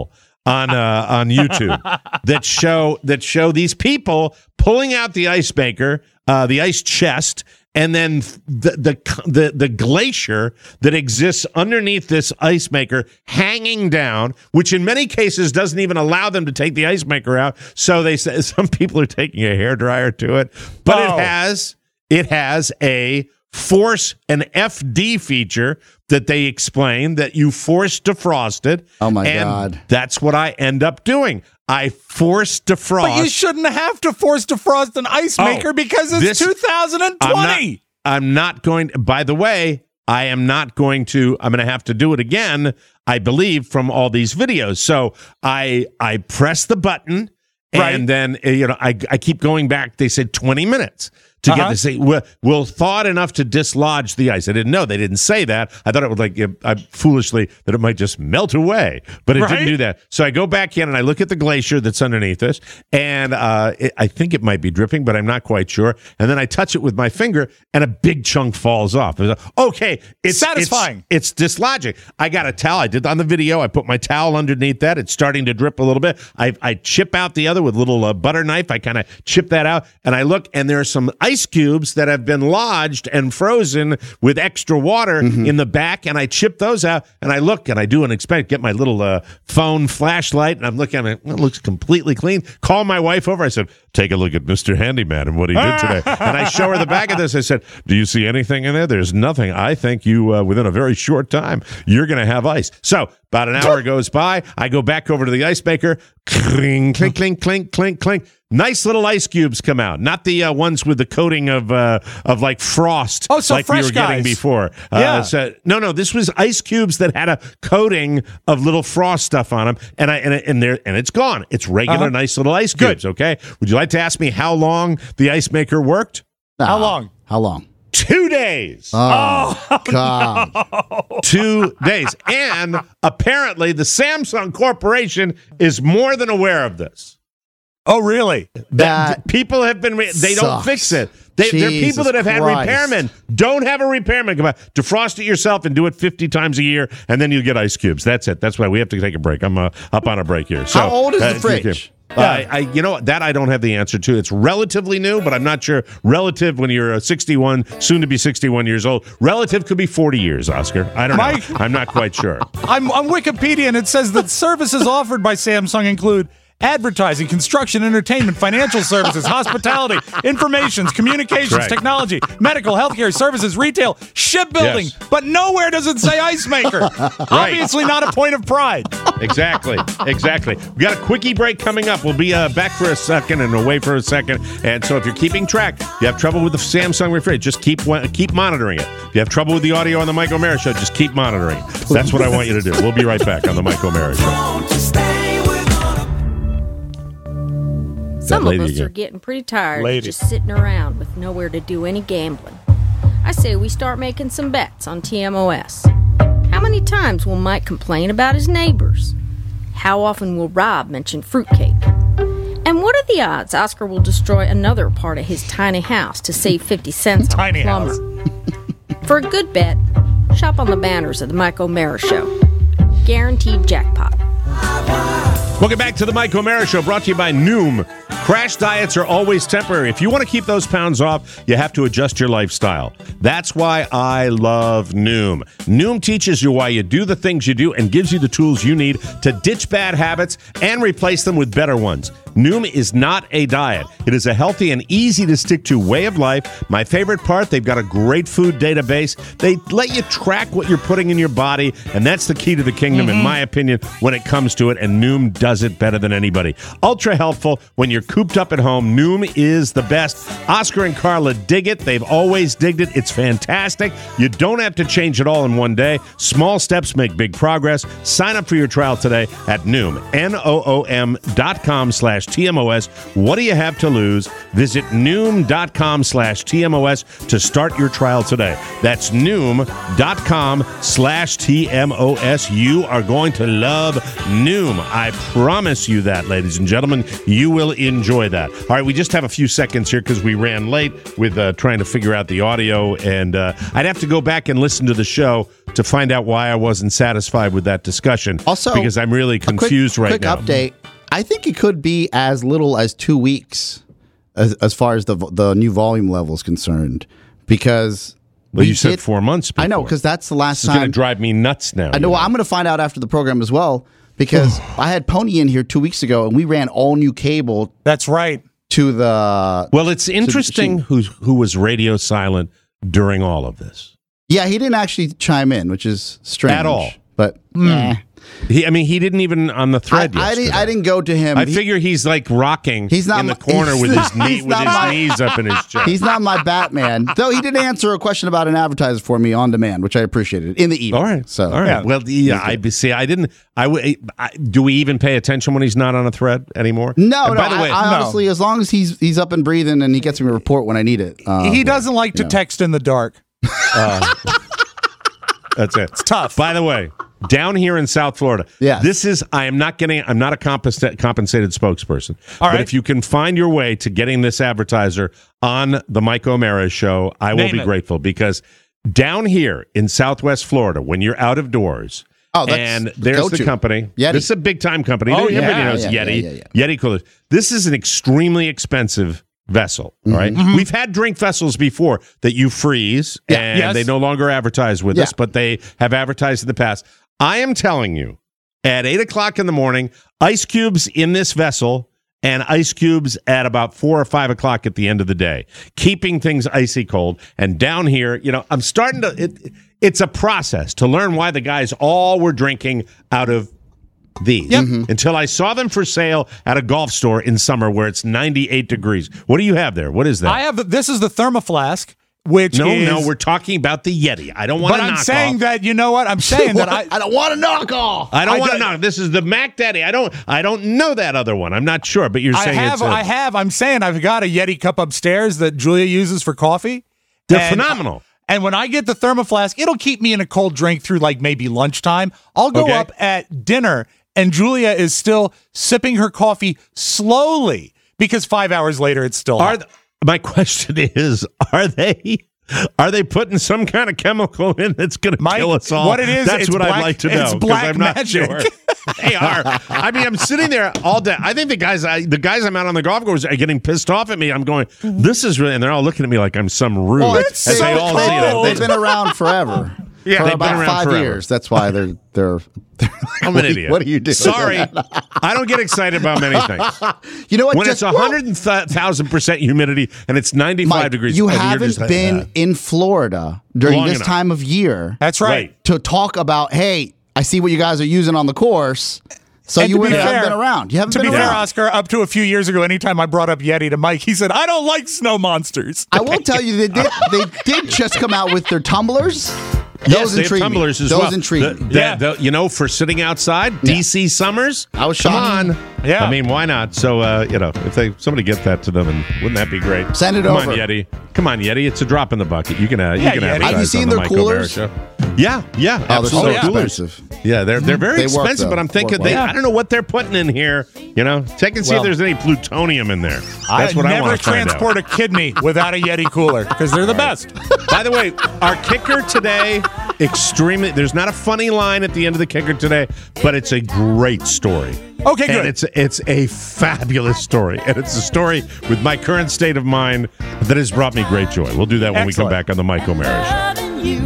on uh, on YouTube that show that show these people pulling out the ice maker, uh, the ice chest, and then the, the the the glacier that exists underneath this ice maker hanging down, which in many cases doesn't even allow them to take the ice maker out. So they say some people are taking a hairdryer to it, but Oh. it has it has a force an F D feature that they explain that you force defrost it. Oh my and God. That's what I end up doing. I force defrost. But you shouldn't have to force defrost an ice Oh, maker because it's this- two thousand I'm twenty. not, I'm not going. By the way, I am not going to. I'm going to have to do it again. I believe from all these videos. So I I press the button, Right. and then uh, you know I I keep going back. They said twenty minutes to Uh-huh. get this thing. Will, will thaw it enough to dislodge the ice. I didn't know. They didn't say that. I thought it would like uh, I, foolishly that it might just melt away, but it Right. didn't do that. So I go back in and I look at the glacier that's underneath us, and uh, it, I think it might be dripping, but I'm not quite sure. And then I touch it with my finger, and a big chunk falls off. It's like, okay, it's Satisfying. It's, it's dislodging. I got a towel. I did on the video. I put my towel underneath that. It's starting to drip a little bit. I I chip out the other with a little uh, butter knife. I kind of chip that out, and I look, and there are some ice cubes that have been lodged and frozen with extra water in the back, and I chip those out, and I look, and I do an experiment, get my little uh, phone flashlight, and I'm looking at it. Well, it looks completely clean. Call my wife over. I said, take a look at Mister Handyman and what he did today. And I show her the back of this. I said, do you see anything in there? There's nothing. I think you, uh, within a very short time, you're going to have ice. So about an hour goes by. I go back over to the ice maker. Clink, clink, clink, clink, clink, clink. Nice little ice cubes come out, not the uh, ones with the coating of uh, of like frost, Oh, so like we fresh were getting guys. before. Uh, Yeah. so, no, no, this was ice cubes that had a coating of little frost stuff on them, and I and and there and it's gone. It's regular, Uh-huh. nice little ice Good. cubes. Okay, would you like to ask me how long the ice maker worked? How Ah, long? How long? Two days. Oh, God. Two days. And apparently the Samsung Corporation is more than aware of this. Oh, really? That People have been, re- they don't sucks. fix it. They, they're Jesus people that have had Christ. repairmen. Don't have a repairman come out. Defrost it yourself and do it fifty times a year, and then you get ice cubes. That's it. That's why we have to take a break. I'm uh, up on a break here. So, How old is the uh, fridge? Uh, I, I, you know what? That I don't have the answer to. It's relatively new, but I'm not sure. Relative when you're uh, sixty-one, soon to be sixty-one years old. Relative could be forty years, Oscar. I don't Mike? know. I'm not quite sure. I'm on Wikipedia, and it says that services offered by Samsung include advertising, construction, entertainment, financial services, hospitality, informations, communications, Correct. technology, medical, healthcare services, retail, shipbuilding. Yes. But nowhere does it say ice maker. Obviously not a point of pride. Exactly. Exactly. We got a quickie break coming up. We'll be uh, back for a second and away for a second. And so if you're keeping track, you have trouble with the Samsung refrigerator, just keep keep monitoring it. If you have trouble with the audio on the Mike O'Mara Show, just keep monitoring it. That's what I want you to do. We'll be right back on the Mike O'Mara Show. Some of lady us again. are getting pretty tired Lady. of just sitting around with nowhere to do any gambling. I say we start making some bets on T M O S. How many times will Mike complain about his neighbors? How often will Rob mention fruitcake? And what are the odds Oscar will destroy another part of his tiny house to save fifty cents on Tiny a plumber? house. For a good bet, shop on the banners of the Mike O'Mara Show. Guaranteed jackpot. Welcome back to the Mike O'Mara Show, brought to you by Noom. Crash diets are always temporary. If you want to keep those pounds off, you have to adjust your lifestyle. That's why I love Noom. Noom teaches you why you do the things you do and gives you the tools you need to ditch bad habits and replace them with better ones. Noom is not a diet. It is a healthy and easy to stick to way of life. My favorite part, they've got a great food database. They let you track what you're putting in your body, and that's the key to the kingdom, in my opinion, when it comes to it, and Noom does it better than anybody. Ultra helpful when you're cooped up at home. Noom is the best. Oscar and Carla dig it. They've always digged it. It's fantastic. You don't have to change it all in one day. Small steps make big progress. Sign up for your trial today at Noom, N O O M dot com slash T M O S. What do you have to lose? Visit Noom dot com slash T M O S to start your trial today. That's Noom dot com slash T M O S. You are going to love Noom. I promise you that, ladies and gentlemen. You will enjoy enjoy that. All right, we just have a few seconds here because we ran late with uh, trying to figure out the audio, and uh, I'd have to go back and listen to the show to find out why I wasn't satisfied with that discussion. Also, because I'm really confused a quick, right quick now. Quick update. I think it could be as little as two weeks as, as far as the the new volume level is concerned, because well, we you said did, four months before. I know, because that's the last this time. It's going to drive me nuts now. I know. Well, I'm going to find out after the program as well, because I had Pony in here two weeks ago, and we ran all new cable. That's right. To the well, it's interesting who who was radio silent during all of this. Yeah, he didn't actually chime in, which is strange at all. But mm. eh. he, I mean, he didn't even on the thread. I, I didn't. I didn't go to him. I he, figure he's like rocking. He's not in my, the corner with his knee with his my, knees up in his chest. He's not my Batman, though. He did answer a question about an advertiser for me on demand, which I appreciated in the evening. All right. So all right. Yeah. Well, yeah. I see. I didn't. I, I do we even pay attention when he's not on a thread anymore? No. And no. by the way, I, I no. honestly, as long as he's he's up and breathing and he gets me a report when I need it. Uh, he doesn't like to know. text in the dark. Uh, that's it. It's tough. By the way, down here in South Florida, yes. this is, I am not getting, I'm not a compens- compensated spokesperson. All right. But if you can find your way to getting this advertiser on the Mike O'Mara show, I will Name be it. grateful, because down here in Southwest Florida, when you're out of doors, oh, and there's go-to. the company. Yeti. This is a big time company. Oh, Everybody yeah, knows yeah, Yeti. yeah, yeah, yeah. Yeti coolers. This is an extremely expensive vessel. Mm-hmm. All right? Mm-hmm. We've had drink vessels before that you freeze, Yeah. and Yes. they no longer advertise with Yeah. us, but they have advertised in the past. I am telling you, at eight o'clock in the morning, ice cubes in this vessel and ice cubes at about four or five o'clock at the end of the day, keeping things icy cold. And down here, you know, I'm starting to, it, it's a process to learn why the guys all were drinking out of these Yep. mm-hmm. until I saw them for sale at a golf store in summer where it's ninety-eight degrees. What do you have there? What is that? I have the, this is the thermoflask, which no, is, no, we're talking about the Yeti. I don't want but to I'm knock saying off. that you know what I'm saying that I I don't want to knock off. I don't I want to don't- knock. This is the Mac Daddy. I don't. I don't know that other one. I'm not sure. But you're I saying have it's a, I have I'm saying I've got a Yeti cup upstairs that Julia uses for coffee. They're And- phenomenal. And when I get the thermoflask, it'll keep me in a cold drink through like maybe lunchtime. I'll go Okay. up at dinner and Julia is still sipping her coffee slowly because five hours later it's still Are hot. th- my question is: Are they? Are they putting some kind of chemical in that's going to Mike, kill us all? what it is, That's it's what black- I'd like to know. it's 'cause black I'm not magic. sure. They are. I mean, I'm sitting there all day. I think the guys, I, the guys I'm out on the golf course are getting pissed off at me. I'm going, this is really, and they're all looking at me like I'm some rude. Well, it's as so they all see it. cold. They've been around forever. Yeah, for they've about been around five forever. years. That's why they're they're. they're I'm what an do you- idiot. What are you doing? Sorry, I don't get excited about many things. You know what? When Just- it's one hundred thousand percent humidity and it's ninety-five Mike, degrees, you and you're haven't just like, been "Ah." in Florida during Long this enough. time of year. That's right. Right. To talk about, hey, I see what you guys are using on the course. So And you to be wouldn't have fair- been around. You haven't To been be fair, around. Oscar, up to a few years ago, anytime I brought up Yeti to Mike, he said, I don't like snow monsters. I will tell you, they did, they did just come out with their tumblers. Those Yes, they have intrigue me. tumblers as Those well. intrigue The- me. the- Yeah. the- you know, for sitting outside, D C summers. I was Come shocked. on. Yeah. I mean, why not? So, uh, you know, if they somebody get that to them, and wouldn't that be great? Send it Come over. on, Yeti. Come on, Yeti. It's a drop in the bucket. You can, uh, Yeah, you can Yeti. advertise Have you seen on the their Mike O'Mara coolers? show. Yeah, yeah, Oh, they're absolutely. so Coolers. expensive. Yeah, they're they're very They work, expensive, though. but I'm thinking Work they. well. I don't know what they're putting in here. You know, check and see Well, if there's any plutonium in there. That's I what I never want to find transport out. a kidney without a Yeti cooler because they're the best. By the way, our kicker today, extremely. There's not a funny line at the end of the kicker today, but it's a great story. Okay, good. And it's it's a fabulous story, and it's a story with my current state of mind that has brought me great joy. We'll do that when we come Excellent. back on the Mike O'Mara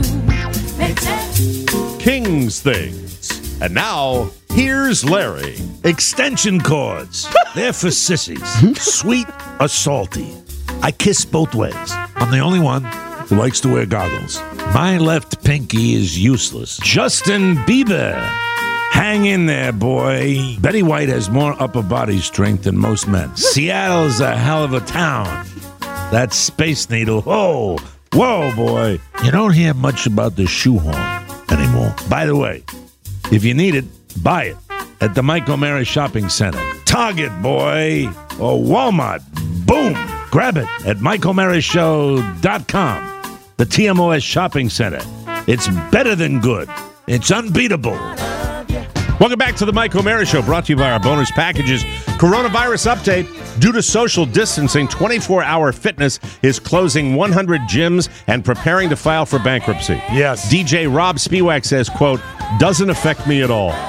Show. King's Things, and now here's Larry. Extension cords. They're for sissies. Sweet or salty. I kiss both ways. I'm the only one who likes to wear goggles. My left pinky is useless. Justin Bieber. Hang in there, boy. Betty White has more upper body strength than most men. Seattle's a hell of a town. That Space Needle. Whoa. Whoa, boy. You don't hear much about the shoehorn anymore. By the way, if you need it, buy it at the Mike O'Mara Shopping Center. Target, boy, or Walmart. Boom! Grab it at Mike O'Mara Show dot com. The T M O S Shopping Center. It's better than good. It's unbeatable. Welcome back to the Mike O'Mara Show, brought to you by our bonus packages. Coronavirus update. Due to social distancing, twenty-four hour Fitness is closing one hundred gyms and preparing to file for bankruptcy. Yes. D J Rob Spiewak says, quote, doesn't affect me at all.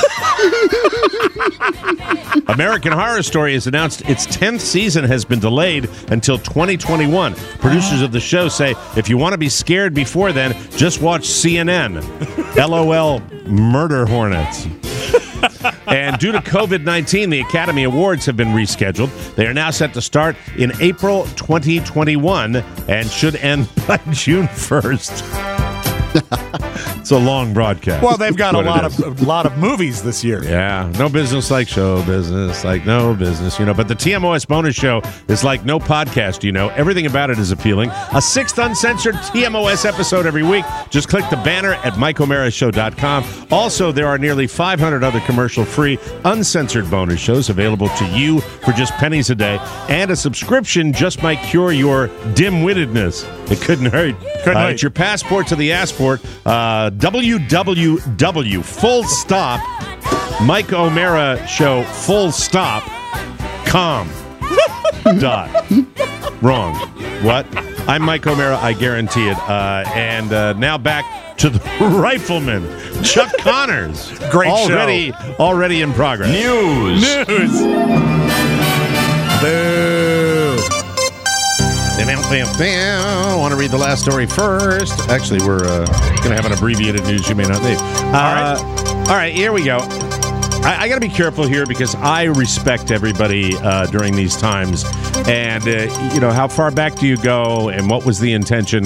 American Horror Story has announced its tenth season has been delayed until twenty twenty-one. Producers of the show say, if you want to be scared before then, just watch C N N. LOL, murder hornets. And due to covid nineteen, the Academy Awards have been rescheduled. They are now set to start in April twenty twenty-one and should end by June first. It's a long broadcast. Well, they've got a lot of a lot of movies this year. Yeah, no business like show business, like no business, you know. But the T M O S bonus show is like no podcast, you know. Everything about it is appealing. A sixth uncensored T M O S episode every week. Just click the banner at mike o'mara show dot com. Also, there are nearly five hundred other commercial-free, uncensored bonus shows available to you for just pennies a day. And a subscription just might cure your dim-wittedness. It couldn't hurt. Couldn't uh, hurt. It's your passport to the assport. Uh, w w w full stop Mike O'Mara Show full stop com dot wrong. What? I'm Mike O'Mara. I guarantee it. Uh, and uh, now back to the Rifleman, Chuck Connors. Great already, show. Already in progress. News. News. Boo. I want to read the last story first. Actually, we're uh, going to have an abbreviated news you may not need. Uh, all right. All right, here we go. I, I got to be careful here because I respect everybody uh, during these times. And, uh, you know, how far back do you go and what was the intention?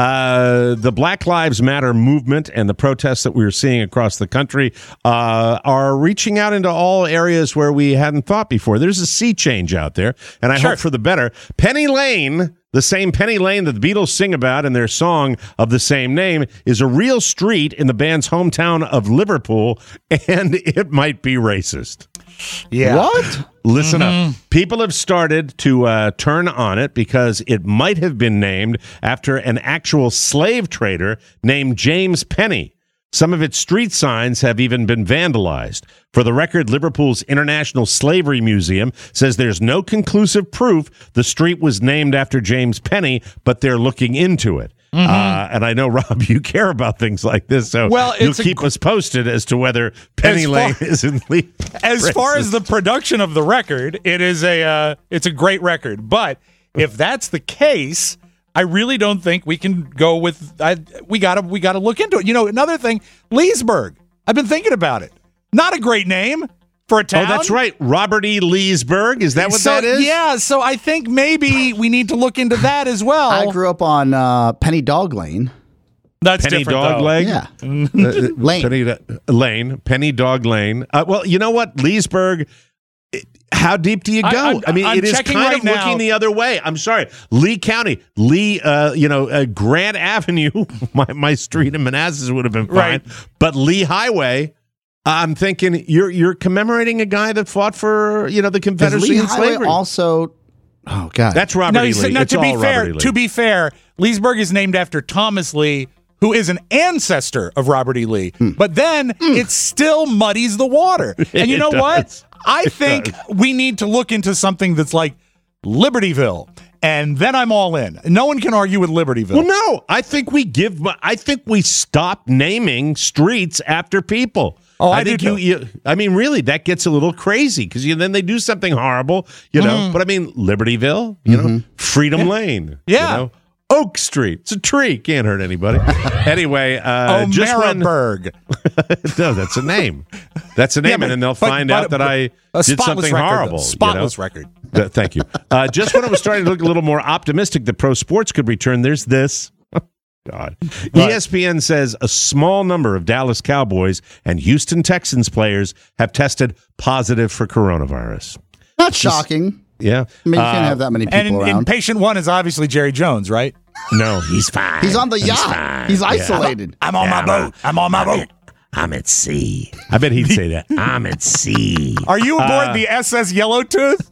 Uh, the Black Lives Matter movement and the protests that we were seeing across the country uh, are reaching out into all areas where we hadn't thought before. There's a sea change out there, and I Sure. hope for the better. Penny Lane, the same Penny Lane that the Beatles sing about in their song of the same name, is a real street in the band's hometown of Liverpool, and it might be racist. Yeah. What? Listen Mm-hmm. up. People have started to uh, turn on it because it might have been named after an actual slave trader named James Penny. Some of its street signs have even been vandalized. For the record, Liverpool's International Slavery Museum says there's no conclusive proof the street was named after James Penny, but they're looking into it. Mm-hmm. Uh, and I know, Rob, you care about things like this, so Well, you'll it's a keep gr- us posted as to whether Penny As far- Lane is in le- As far as racist. the production of the record, it is a uh, it's a great record. But if that's the case, I really don't think we can go with. I, we gotta we gotta look into it. You know, another thing, Leesburg. I've been thinking about it. Not a great name for a town. Oh, that's right. Robert E. Leesburg. Is that what so, that is? Yeah. So I think maybe we need to look into that as well. I grew up on uh, Penny Dog Lane. That's Penny different, Dog though. Leg? Yeah. Uh, Lane. Penny uh, Lane. Penny Dog Lane. Uh, well, you know what? Leesburg, it- how deep do you go? I- I'm- I mean, I'm it is checking kind right of now. looking the other way. I'm sorry. Lee County. Lee, uh, you know, uh, Grant Avenue, my, my street in Manassas would have been fine. Right. But Lee Highway, I'm thinking you're you're commemorating a guy that fought for, you know, the Is Confederacy Lee and Highway slavery. also? Oh God. That's Robert No, E. you said- Lee. no, It's to be all fair, Robert E. Lee. to be fair, Leesburg is named after Thomas Lee, who is an ancestor of Robert E. Lee. But then it still muddies the water. And you It know what? does. I It think does. we need to look into something that's like Libertyville. And then I'm all in. No one can argue with Libertyville. Well, no, I think we give. I think we stop naming streets after people. Oh, I do think too. you, you. I mean, really, that gets a little crazy because then they do something horrible, you know. Mhm. But I mean, Libertyville, you know, Freedom Lane, Yeah. you know, Oak Street. It's a tree, can't hurt anybody. Anyway, uh, just when O'Maraburg. no, that's a name. That's a name, Yeah, but- and then they'll but- find but- out that but I a did spotless something record, though. horrible. you know? Spotless record. Uh, thank you. Uh, just when it was starting to look a little more optimistic that pro sports could return, there's this. God. E S P N says a small number of Dallas Cowboys and Houston Texans players have tested positive for coronavirus. Not shocking. Yeah. I mean, you Uh, can't have that many people And, and around. patient one is obviously Jerry Jones, right? No, he's fine. He's on the He's yacht. fine. He's Yeah. isolated. I'm on Yeah, my I'm boat. I'm on my I'm boat. at- I'm at sea. I bet he'd say that. I'm at sea. Are you aboard Uh, the S S Yellowtooth?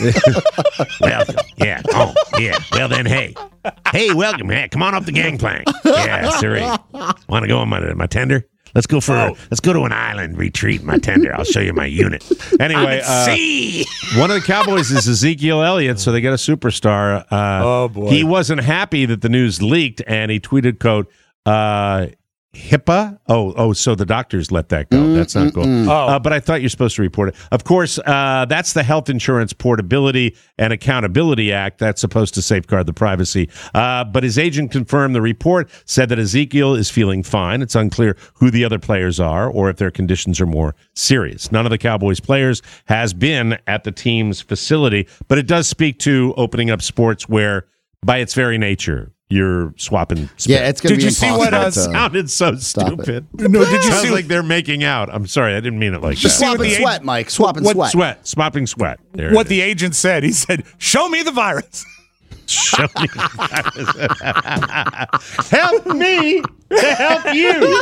Welcome. Yeah. Oh, yeah. Well, then, hey. Hey, welcome. Hey, come on up the gangplank. Yeah, sorry. Want to go on my, my tender? Let's go for oh. let's go to an island retreat, my tender. I'll show you my unit. Anyway, uh, see. one of the Cowboys is Ezekiel Elliott, so they got a superstar. Uh, oh boy, he wasn't happy that the news leaked, and he tweeted, "Quote." Uh, HIPAA? Oh, oh, so the doctors let that go. Mm, that's not cool. Mm, mm. Oh. Uh, but I thought you're supposed to report it. Of course, uh, that's the Health Insurance Portability and Accountability Act. That's supposed to safeguard the privacy. Uh, but his agent confirmed the report, said that Ezekiel is feeling fine. It's unclear who the other players are or if their conditions are more serious. None of the Cowboys players has been at the team's facility, but it does speak to opening up sports where, by its very nature, you're swapping spit. Yeah, it's going to be Did you see what uh, sounded so stupid? It. No, did you Sounds see like they're making out. I'm sorry, I didn't mean it like Just that. Swap and sweat, Mike. Swap and what, sweat. Sweat. Swapping sweat. There what the agent said. He said, "Show me the virus." Show me the virus. Help me to help you.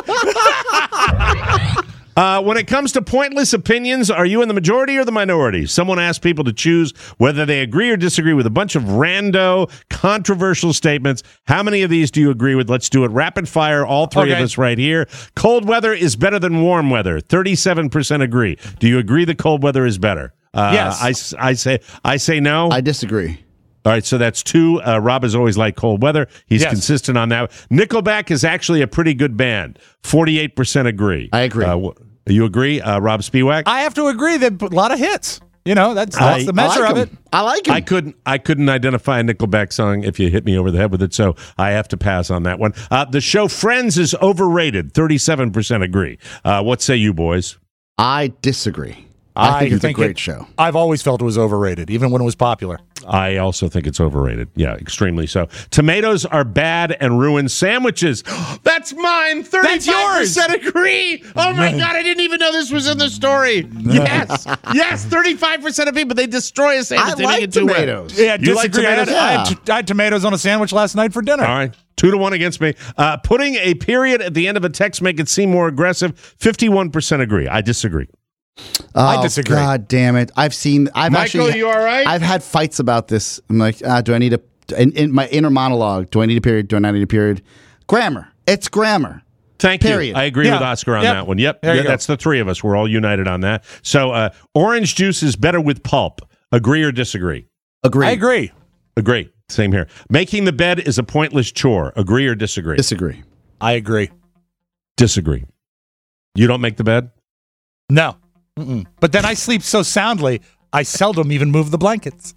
Uh, when it comes to pointless opinions, are you in the majority or the minority? Someone asked people to choose whether they agree or disagree with a bunch of rando, controversial statements. How many of these do you agree with? Let's do it rapid fire, all three okay. of us right here. Cold weather is better than warm weather. thirty-seven percent agree. Do you agree that cold weather is better? Uh, yes. I, I, say, I say no. I disagree. All right, so that's two. Uh, Rob has always liked cold weather. He's yes. consistent on that. Nickelback is actually a pretty good band. forty-eight percent agree. I agree. Uh, you agree, uh, Rob Spiewak? I have to agree that a lot of hits. You know, that's, that's I, the measure I like of him. it. I like him. I couldn't. I couldn't identify a Nickelback song if you hit me over the head with it, so I have to pass on that one. Uh, the show Friends is overrated. thirty-seven percent agree. Uh, what say you, boys? I disagree. I, I think it's think a great it, show. I've always felt it was overrated, even when it was popular. I also think it's overrated. Yeah, extremely so. Tomatoes are bad and ruin sandwiches. That's mine. thirty-five percent agree. Oh, my God. I didn't even know this was in the story. Yes. Yes, thirty-five percent of people, they destroy a sandwich. I they like make it too tomatoes. wet. Yeah, you disagree. like tomatoes? I, had, I, had, I had tomatoes on a sandwich last night for dinner. All right. Two to one against me. Uh, putting a period at the end of a text make it seem more aggressive. fifty-one percent agree. I disagree. Oh, I disagree. God damn it! I've seen. I've Michael, actually. you all right? I've had fights about this. I'm like, ah, do I need a? In, in my inner monologue, do I need a period? Do I not need a period? Grammar. It's grammar. Thank period. you. I agree yeah. with Oscar on yep. that one. Yep. There Yeah, you that's go. the three of us. We're all united on that. So, uh, orange juice is better with pulp. Agree or disagree? Agree. I agree. Agree. Same here. Making the bed is a pointless chore. Agree or disagree? Disagree. I agree. Disagree. You don't make the bed? No. Mm-mm. But then I sleep so soundly, I seldom even move the blankets.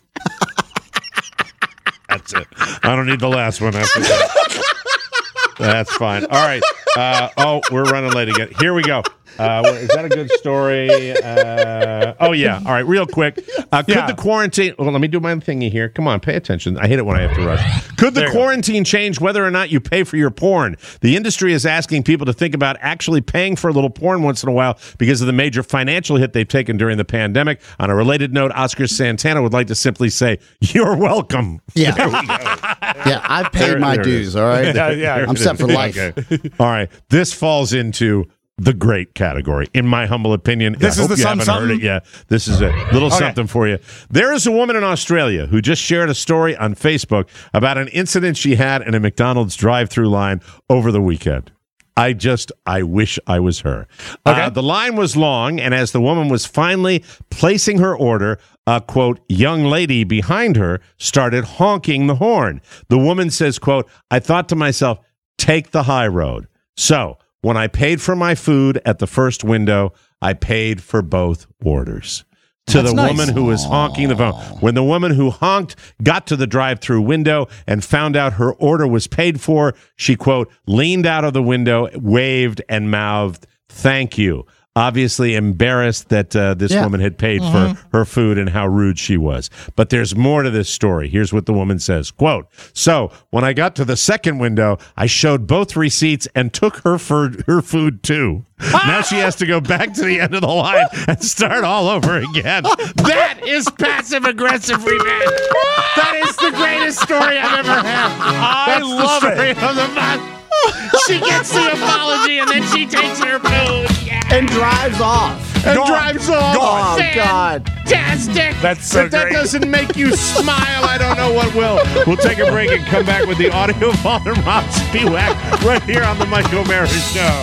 That's it. I don't need the last one after that. That's fine. All right. Uh, oh, we're running late again. Here we go. Uh, is that a good story? Uh, oh, yeah. All right, real quick. Uh, could Yeah. the quarantine... Well, let me do my thingy here. Come on, pay attention. I hate it when I have to rush. Could the There you go. quarantine change whether or not you pay for your porn? The industry is asking people to think about actually paying for a little porn once in a while because of the major financial hit they've taken during the pandemic. On a related note, Oscar Santana would like to simply say, you're welcome. Yeah. There we go. Yeah, I've paid There- my there it dues. is. All right. Yeah, yeah. There I'm it set is. for life. Okay. All right. This falls into the great category, in my humble opinion. This I is hope the you some haven't heard something? it yet. This is a little Okay. something for you. There is a woman in Australia who just shared a story on Facebook about an incident she had in a McDonald's drive-through line over the weekend. I just, I wish I was her. Okay. Uh, the line was long, and as the woman was finally placing her order, a, quote, young lady behind her started honking the horn. The woman says, quote, I thought to myself, take the high road. So when I paid for my food at the first window, I paid for both orders. To That's the nice. woman who was honking the phone. When the woman who honked got to the drive-through window and found out her order was paid for, she, quote, leaned out of the window, waved, and mouthed, thank you. Obviously embarrassed that uh, this Yeah. woman had paid Mm-hmm. for her food and how rude she was. But there's more to this story. Here's what the woman says, quote, so when I got to the second window, I showed both receipts and took her for her food too. Now she has to go back to the end of the line and start all over again. That is passive-aggressive revenge. That is the greatest story I've ever had. I That's love the story it. of the month. She gets the apology and then she takes her food. Yeah. And drives off. And Gone. drives off. Oh, God. Fantastic. That's so If that great. doesn't make you smile, I don't know what will. We'll take a break and come back with the audio vault and Rob Spiewak right here on the Mike O'Mara Show.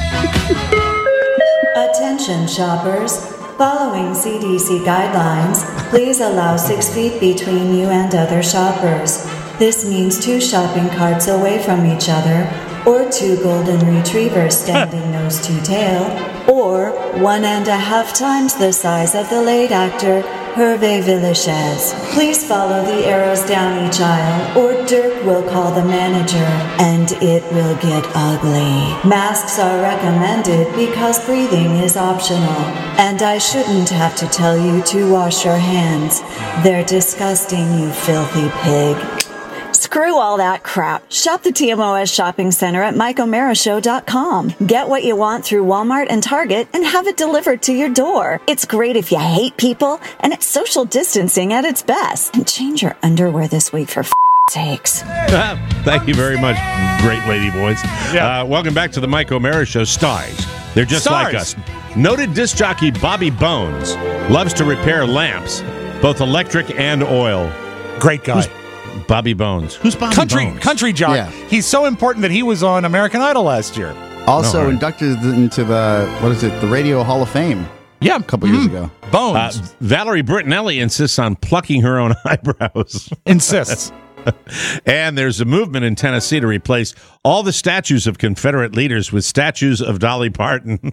Attention shoppers. Following C D C guidelines, please allow six feet between you and other shoppers. This means two shopping carts away from each other, or two golden retrievers standing nose to tail, or one and a half times the size of the late actor Hervé Villechaize. Please follow the arrows down each aisle, or Dirk will call the manager, and it will get ugly. Masks are recommended because breathing is optional, and I shouldn't have to tell you to wash your hands. They're disgusting, you filthy pig. Screw all that crap. Shop the T M O S Shopping Center at Mike O'Mara Show dot com. Get what you want through Walmart and Target and have it delivered to your door. It's great if you hate people, and it's social distancing at its best. And change your underwear this week for f*** sakes. Thank you very much, great lady boys. Yeah. Uh, welcome back to the Mike O'Mara Show. Stars. They're just Stars. like us. Noted disc jockey Bobby Bones loves to repair lamps, both electric and oil. Great guy. Who's Bobby Bones. Who's Bobby country, Bones? Country jock. Yeah. He's so important that he was on American Idol last year. Also No, right. inducted into the, what is it, the Radio Hall of Fame. Yeah. A couple years ago. Bones. Uh, Valerie Bertinelli insists on plucking her own eyebrows. Insists. And there's a movement in Tennessee to replace all the statues of Confederate leaders with statues of Dolly Parton.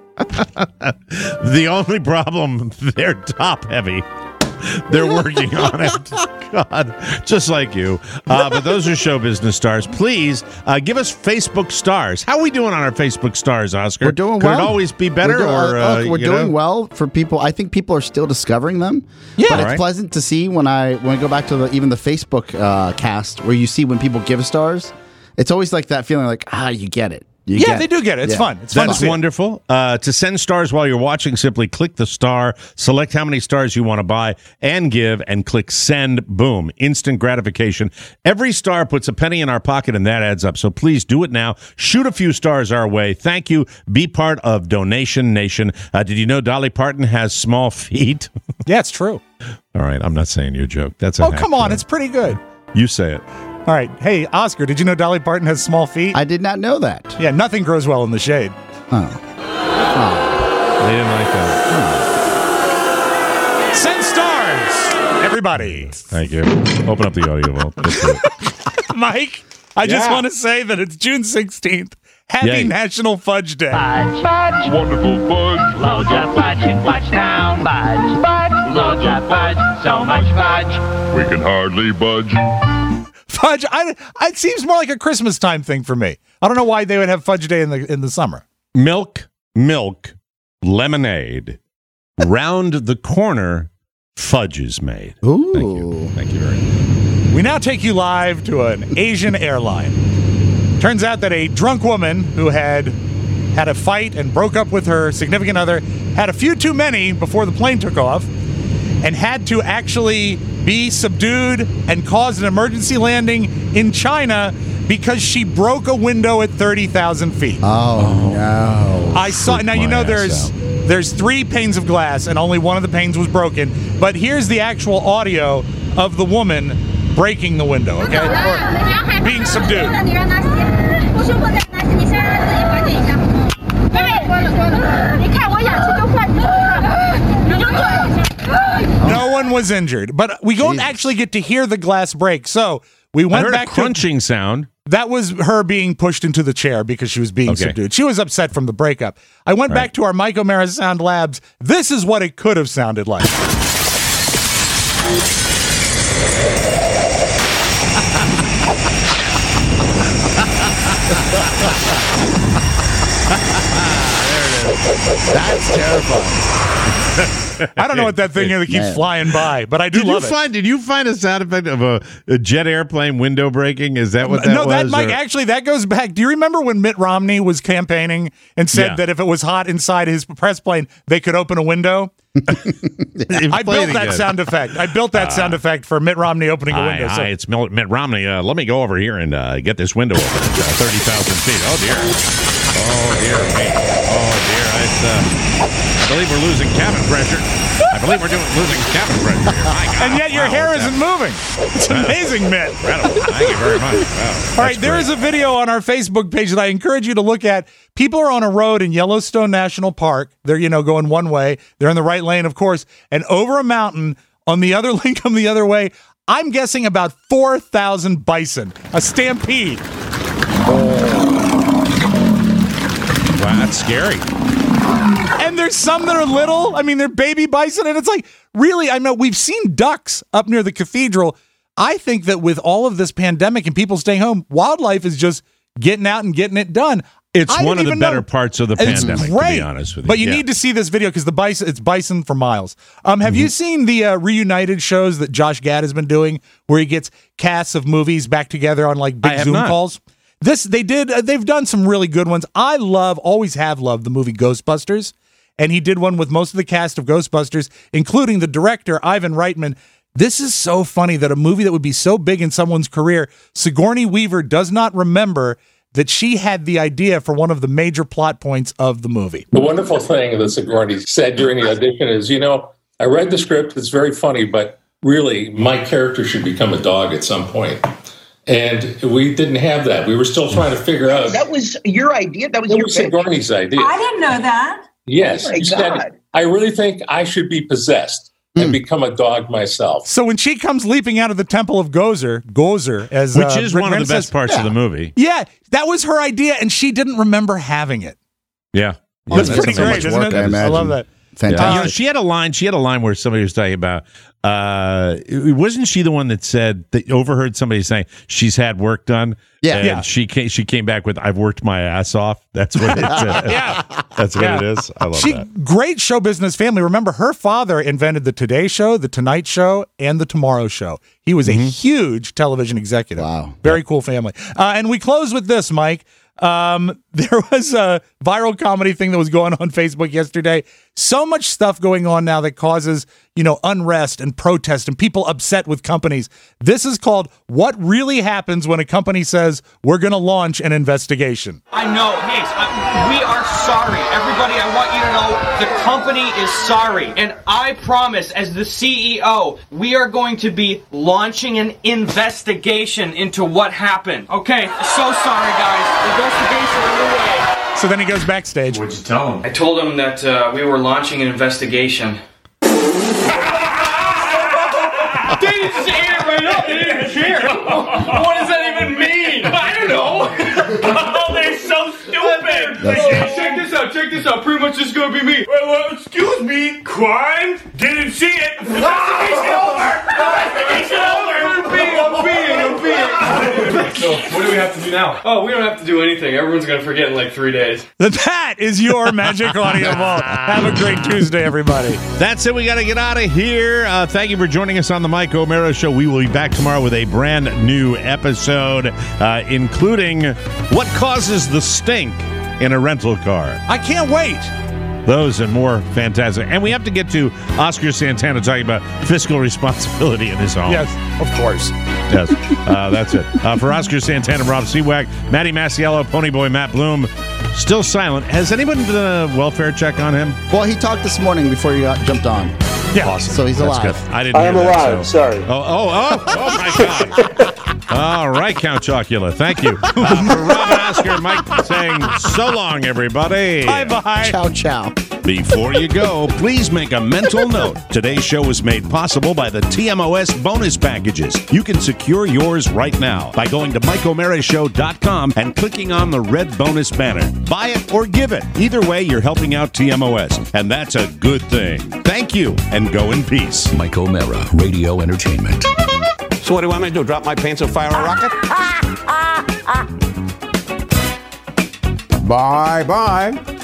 The only problem, they're top heavy. They're working on it. God, just like you. Uh, but those are show business stars. Please uh, give us Facebook stars. How are we doing on our Facebook stars, Oscar? We're doing Could well. it always be better? We're, doing, or, uh, uh, we're you doing know? well for people. I think people are still discovering them. Yeah. But it's Right. pleasant to see when I when I go back to the, even the Facebook uh, cast where you see when people give stars. It's always like that feeling like, ah, you get it. You yeah, get they do get it. It's Yeah. fun. It's fun That's to see. wonderful. Uh, to send stars while you're watching, simply click the star, select how many stars you want to buy and give, and click send. Boom. Instant gratification. Every star puts a penny in our pocket, and that adds up. So please do it now. Shoot a few stars our way. Thank you. Be part of Donation Nation. Uh, did you know Dolly Parton has small feet? Yeah, it's true. All right. I'm not saying your joke. That's a Oh, hack come on. joke. It's pretty good. You say it. All right. Hey, Oscar, did you know Dolly Parton has small feet? I did not know that. Yeah, nothing grows well in the shade. Oh. They didn't like that. Send stars, everybody. Thank you. Open up the audio vault. Let's do it. Mike, I just Yeah. want to say that it's June sixteenth. Happy Yay. National Fudge Day. Fudge, fudge, wonderful fudge. Loads of fudge in Fudge Town. Fudge, fudge, loads of fudge. So much fudge. We can hardly budge. Fudge, I, I, it seems more like a Christmas time thing for me. I don't know why they would have Fudge Day in the in the summer. Milk, milk, lemonade. Round the corner, fudge is made. Ooh. Thank you. Thank you very much. We now take you live to an Asian airline. Turns out that a drunk woman who had had a fight and broke up with her significant other had a few too many before the plane took off and had to actually be subdued and cause an emergency landing in China because she broke a window at thirty thousand feet. Oh, no. I saw. Now, you know, there's there's three panes of glass, and only one of the panes was broken. But here's the actual audio of the woman breaking the window, okay? Or being subdued. No one was injured, but we don't actually get to hear the glass break. So we I went heard back a crunching to, sound. That was her being pushed into the chair because she was being Okay. subdued. She was upset from the breakup. I went Right. back to our Mike O'Mara Sound Labs. This is what it could have sounded like. That's terrifying. I don't know what that thing is that keeps Man. flying by, but I do Did love you it. find? Did you find a sound effect of a, a jet airplane window breaking? Is that what that no, was? that Mike or- actually that goes back. Do you remember when Mitt Romney was campaigning and said Yeah. that if it was hot inside his press plane, they could open a window? I built it that again. sound effect. I built that sound effect for Mitt Romney opening a Hi, window. hi, So- it's Mitt Mitt Romney. Uh, let me go over here and uh, get this window open at uh, thirty thousand feet. Oh, dear. Oh, dear me. dear. I, uh, I believe we're losing cabin pressure. I believe we're doing, losing cabin pressure here. My God, And yet your wow, hair what's isn't that? moving. It's amazing, Mitt. Incredible. Thank you very much. Wow, All right, there is a video on our Facebook page that I encourage you to look at. People are on a road in Yellowstone National Park. They're, you know, going one way. They're in the right lane, of course, and over a mountain on the other lane come the other way. I'm guessing about four thousand bison. A stampede. Wow, that's scary. And there's some that are little. I mean, they're baby bison. And it's like, really, I know we've seen ducks up near the cathedral. I think that with all of this pandemic and people staying home, wildlife is just getting out and getting it done. It's I one of didn't the even better know. parts of the It's pandemic, great. to be honest with you. But you Yeah. need to see this video because the bison, it's bison for miles. Um, have Mm-hmm. you seen the uh, reunited shows that Josh Gad has been doing, where he gets casts of movies back together on like I big have Zoom not. calls? This they did. Uh, they've done some really good ones. I love, always have loved the movie Ghostbusters, and he did one with most of the cast of Ghostbusters, including the director Ivan Reitman. This is so funny that a movie that would be so big in someone's career, Sigourney Weaver does not remember that she had the idea for one of the major plot points of the movie. The wonderful thing that Sigourney said during the audition is, you know, I read the script, it's very funny, but really my character should become a dog at some point. And we didn't have that. We were still trying to figure out. That was your idea? That was It your was Sigourney's idea. I didn't know that. Yes. Oh my She said, God. I really think I should be possessed and become a dog myself. So when she comes leaping out of the Temple of Gozer, Gozer, as Which uh, is Rick one of the Moranis best says- parts yeah. of the movie. Yeah, that was her idea, and she didn't remember having it. Yeah. That's Yeah, pretty so great, much isn't work, it? I I, imagine. love that. Fantastic. You know, she had a line. She had a line where somebody was talking about. Uh, it- wasn't she the one that said that overheard somebody saying she's had work done? Yeah. and Yeah. She came. She came back with, "I've worked my ass off." That's what it is. Yeah. That's what Yeah. it is. I love She that. great show business family. Remember, her father invented the Today Show, the Tonight Show, and the Tomorrow Show. He was Mm-hmm. a huge television executive. Wow. Very cool family. Uh, and we close with this, Mike. Um, there was a viral comedy thing that was going on Facebook yesterday. So much stuff going on now that causes, you know, unrest and protest and people upset with companies. This is called What Really Happens When a Company Says We're going to Launch an Investigation. I know, Hayes, I, we are sorry. Everybody, I want you to know the company is sorry. And I promise, as the C E O, we are going to be launching an investigation into what happened. Okay, so sorry, guys. Investigation underway. So then he goes backstage. What'd you tell him? I told him that uh, we were launching an investigation. They didn't say it right up. They didn't care. What does that even mean? I don't know. Oh, they're so stupid. That's- Check this out. Check this out. Pretty much it's gonna be me. Well, well, excuse me. Crime? Didn't see it. Investigation over. Investigation over. I'm being. I'm being. I'm being. So, what do we have to do now? Oh, we don't have to do anything. Everyone's gonna forget in like three days. That is your Magic Audio Vault. Have a great Tuesday, everybody. That's it. We got to get out of here. Uh, thank you for joining us on the Mike O'Mara Show. We will be back tomorrow with a brand new episode, uh, including what causes the stink in a rental car. I can't wait. Those and more fantastic. And we have to get to Oscar Santana talking about fiscal responsibility in his home. Yes, of course. Yes, uh, that's it. Uh, for Oscar Santana, Rob Seawag, Matty Masiello, Ponyboy Matt Bloom, still silent. Has anyone done a welfare check on him? Well, he talked this morning before you got jumped on. Yeah. Awesome. So he's That's alive. good. I didn't I hear am that, alive, so- sorry. Oh, oh, oh, oh, my God. All right, Count Chocula. Thank you. Uh, for Rob and Oscar, Mike saying so long, everybody. Bye-bye. Ciao, ciao. Before you go, please make a mental note. Today's show is made possible by the T M O S bonus packages. You can secure yours right now by going to mike o'mara show dot com and clicking on the red bonus banner. Buy it or give it. Either way, you're helping out T M O S, and that's a good thing. Thank you, and go in peace. Mike O'Mara, Radio Entertainment. So what do you want me to do? Drop my pants and fire a rocket? Bye-bye.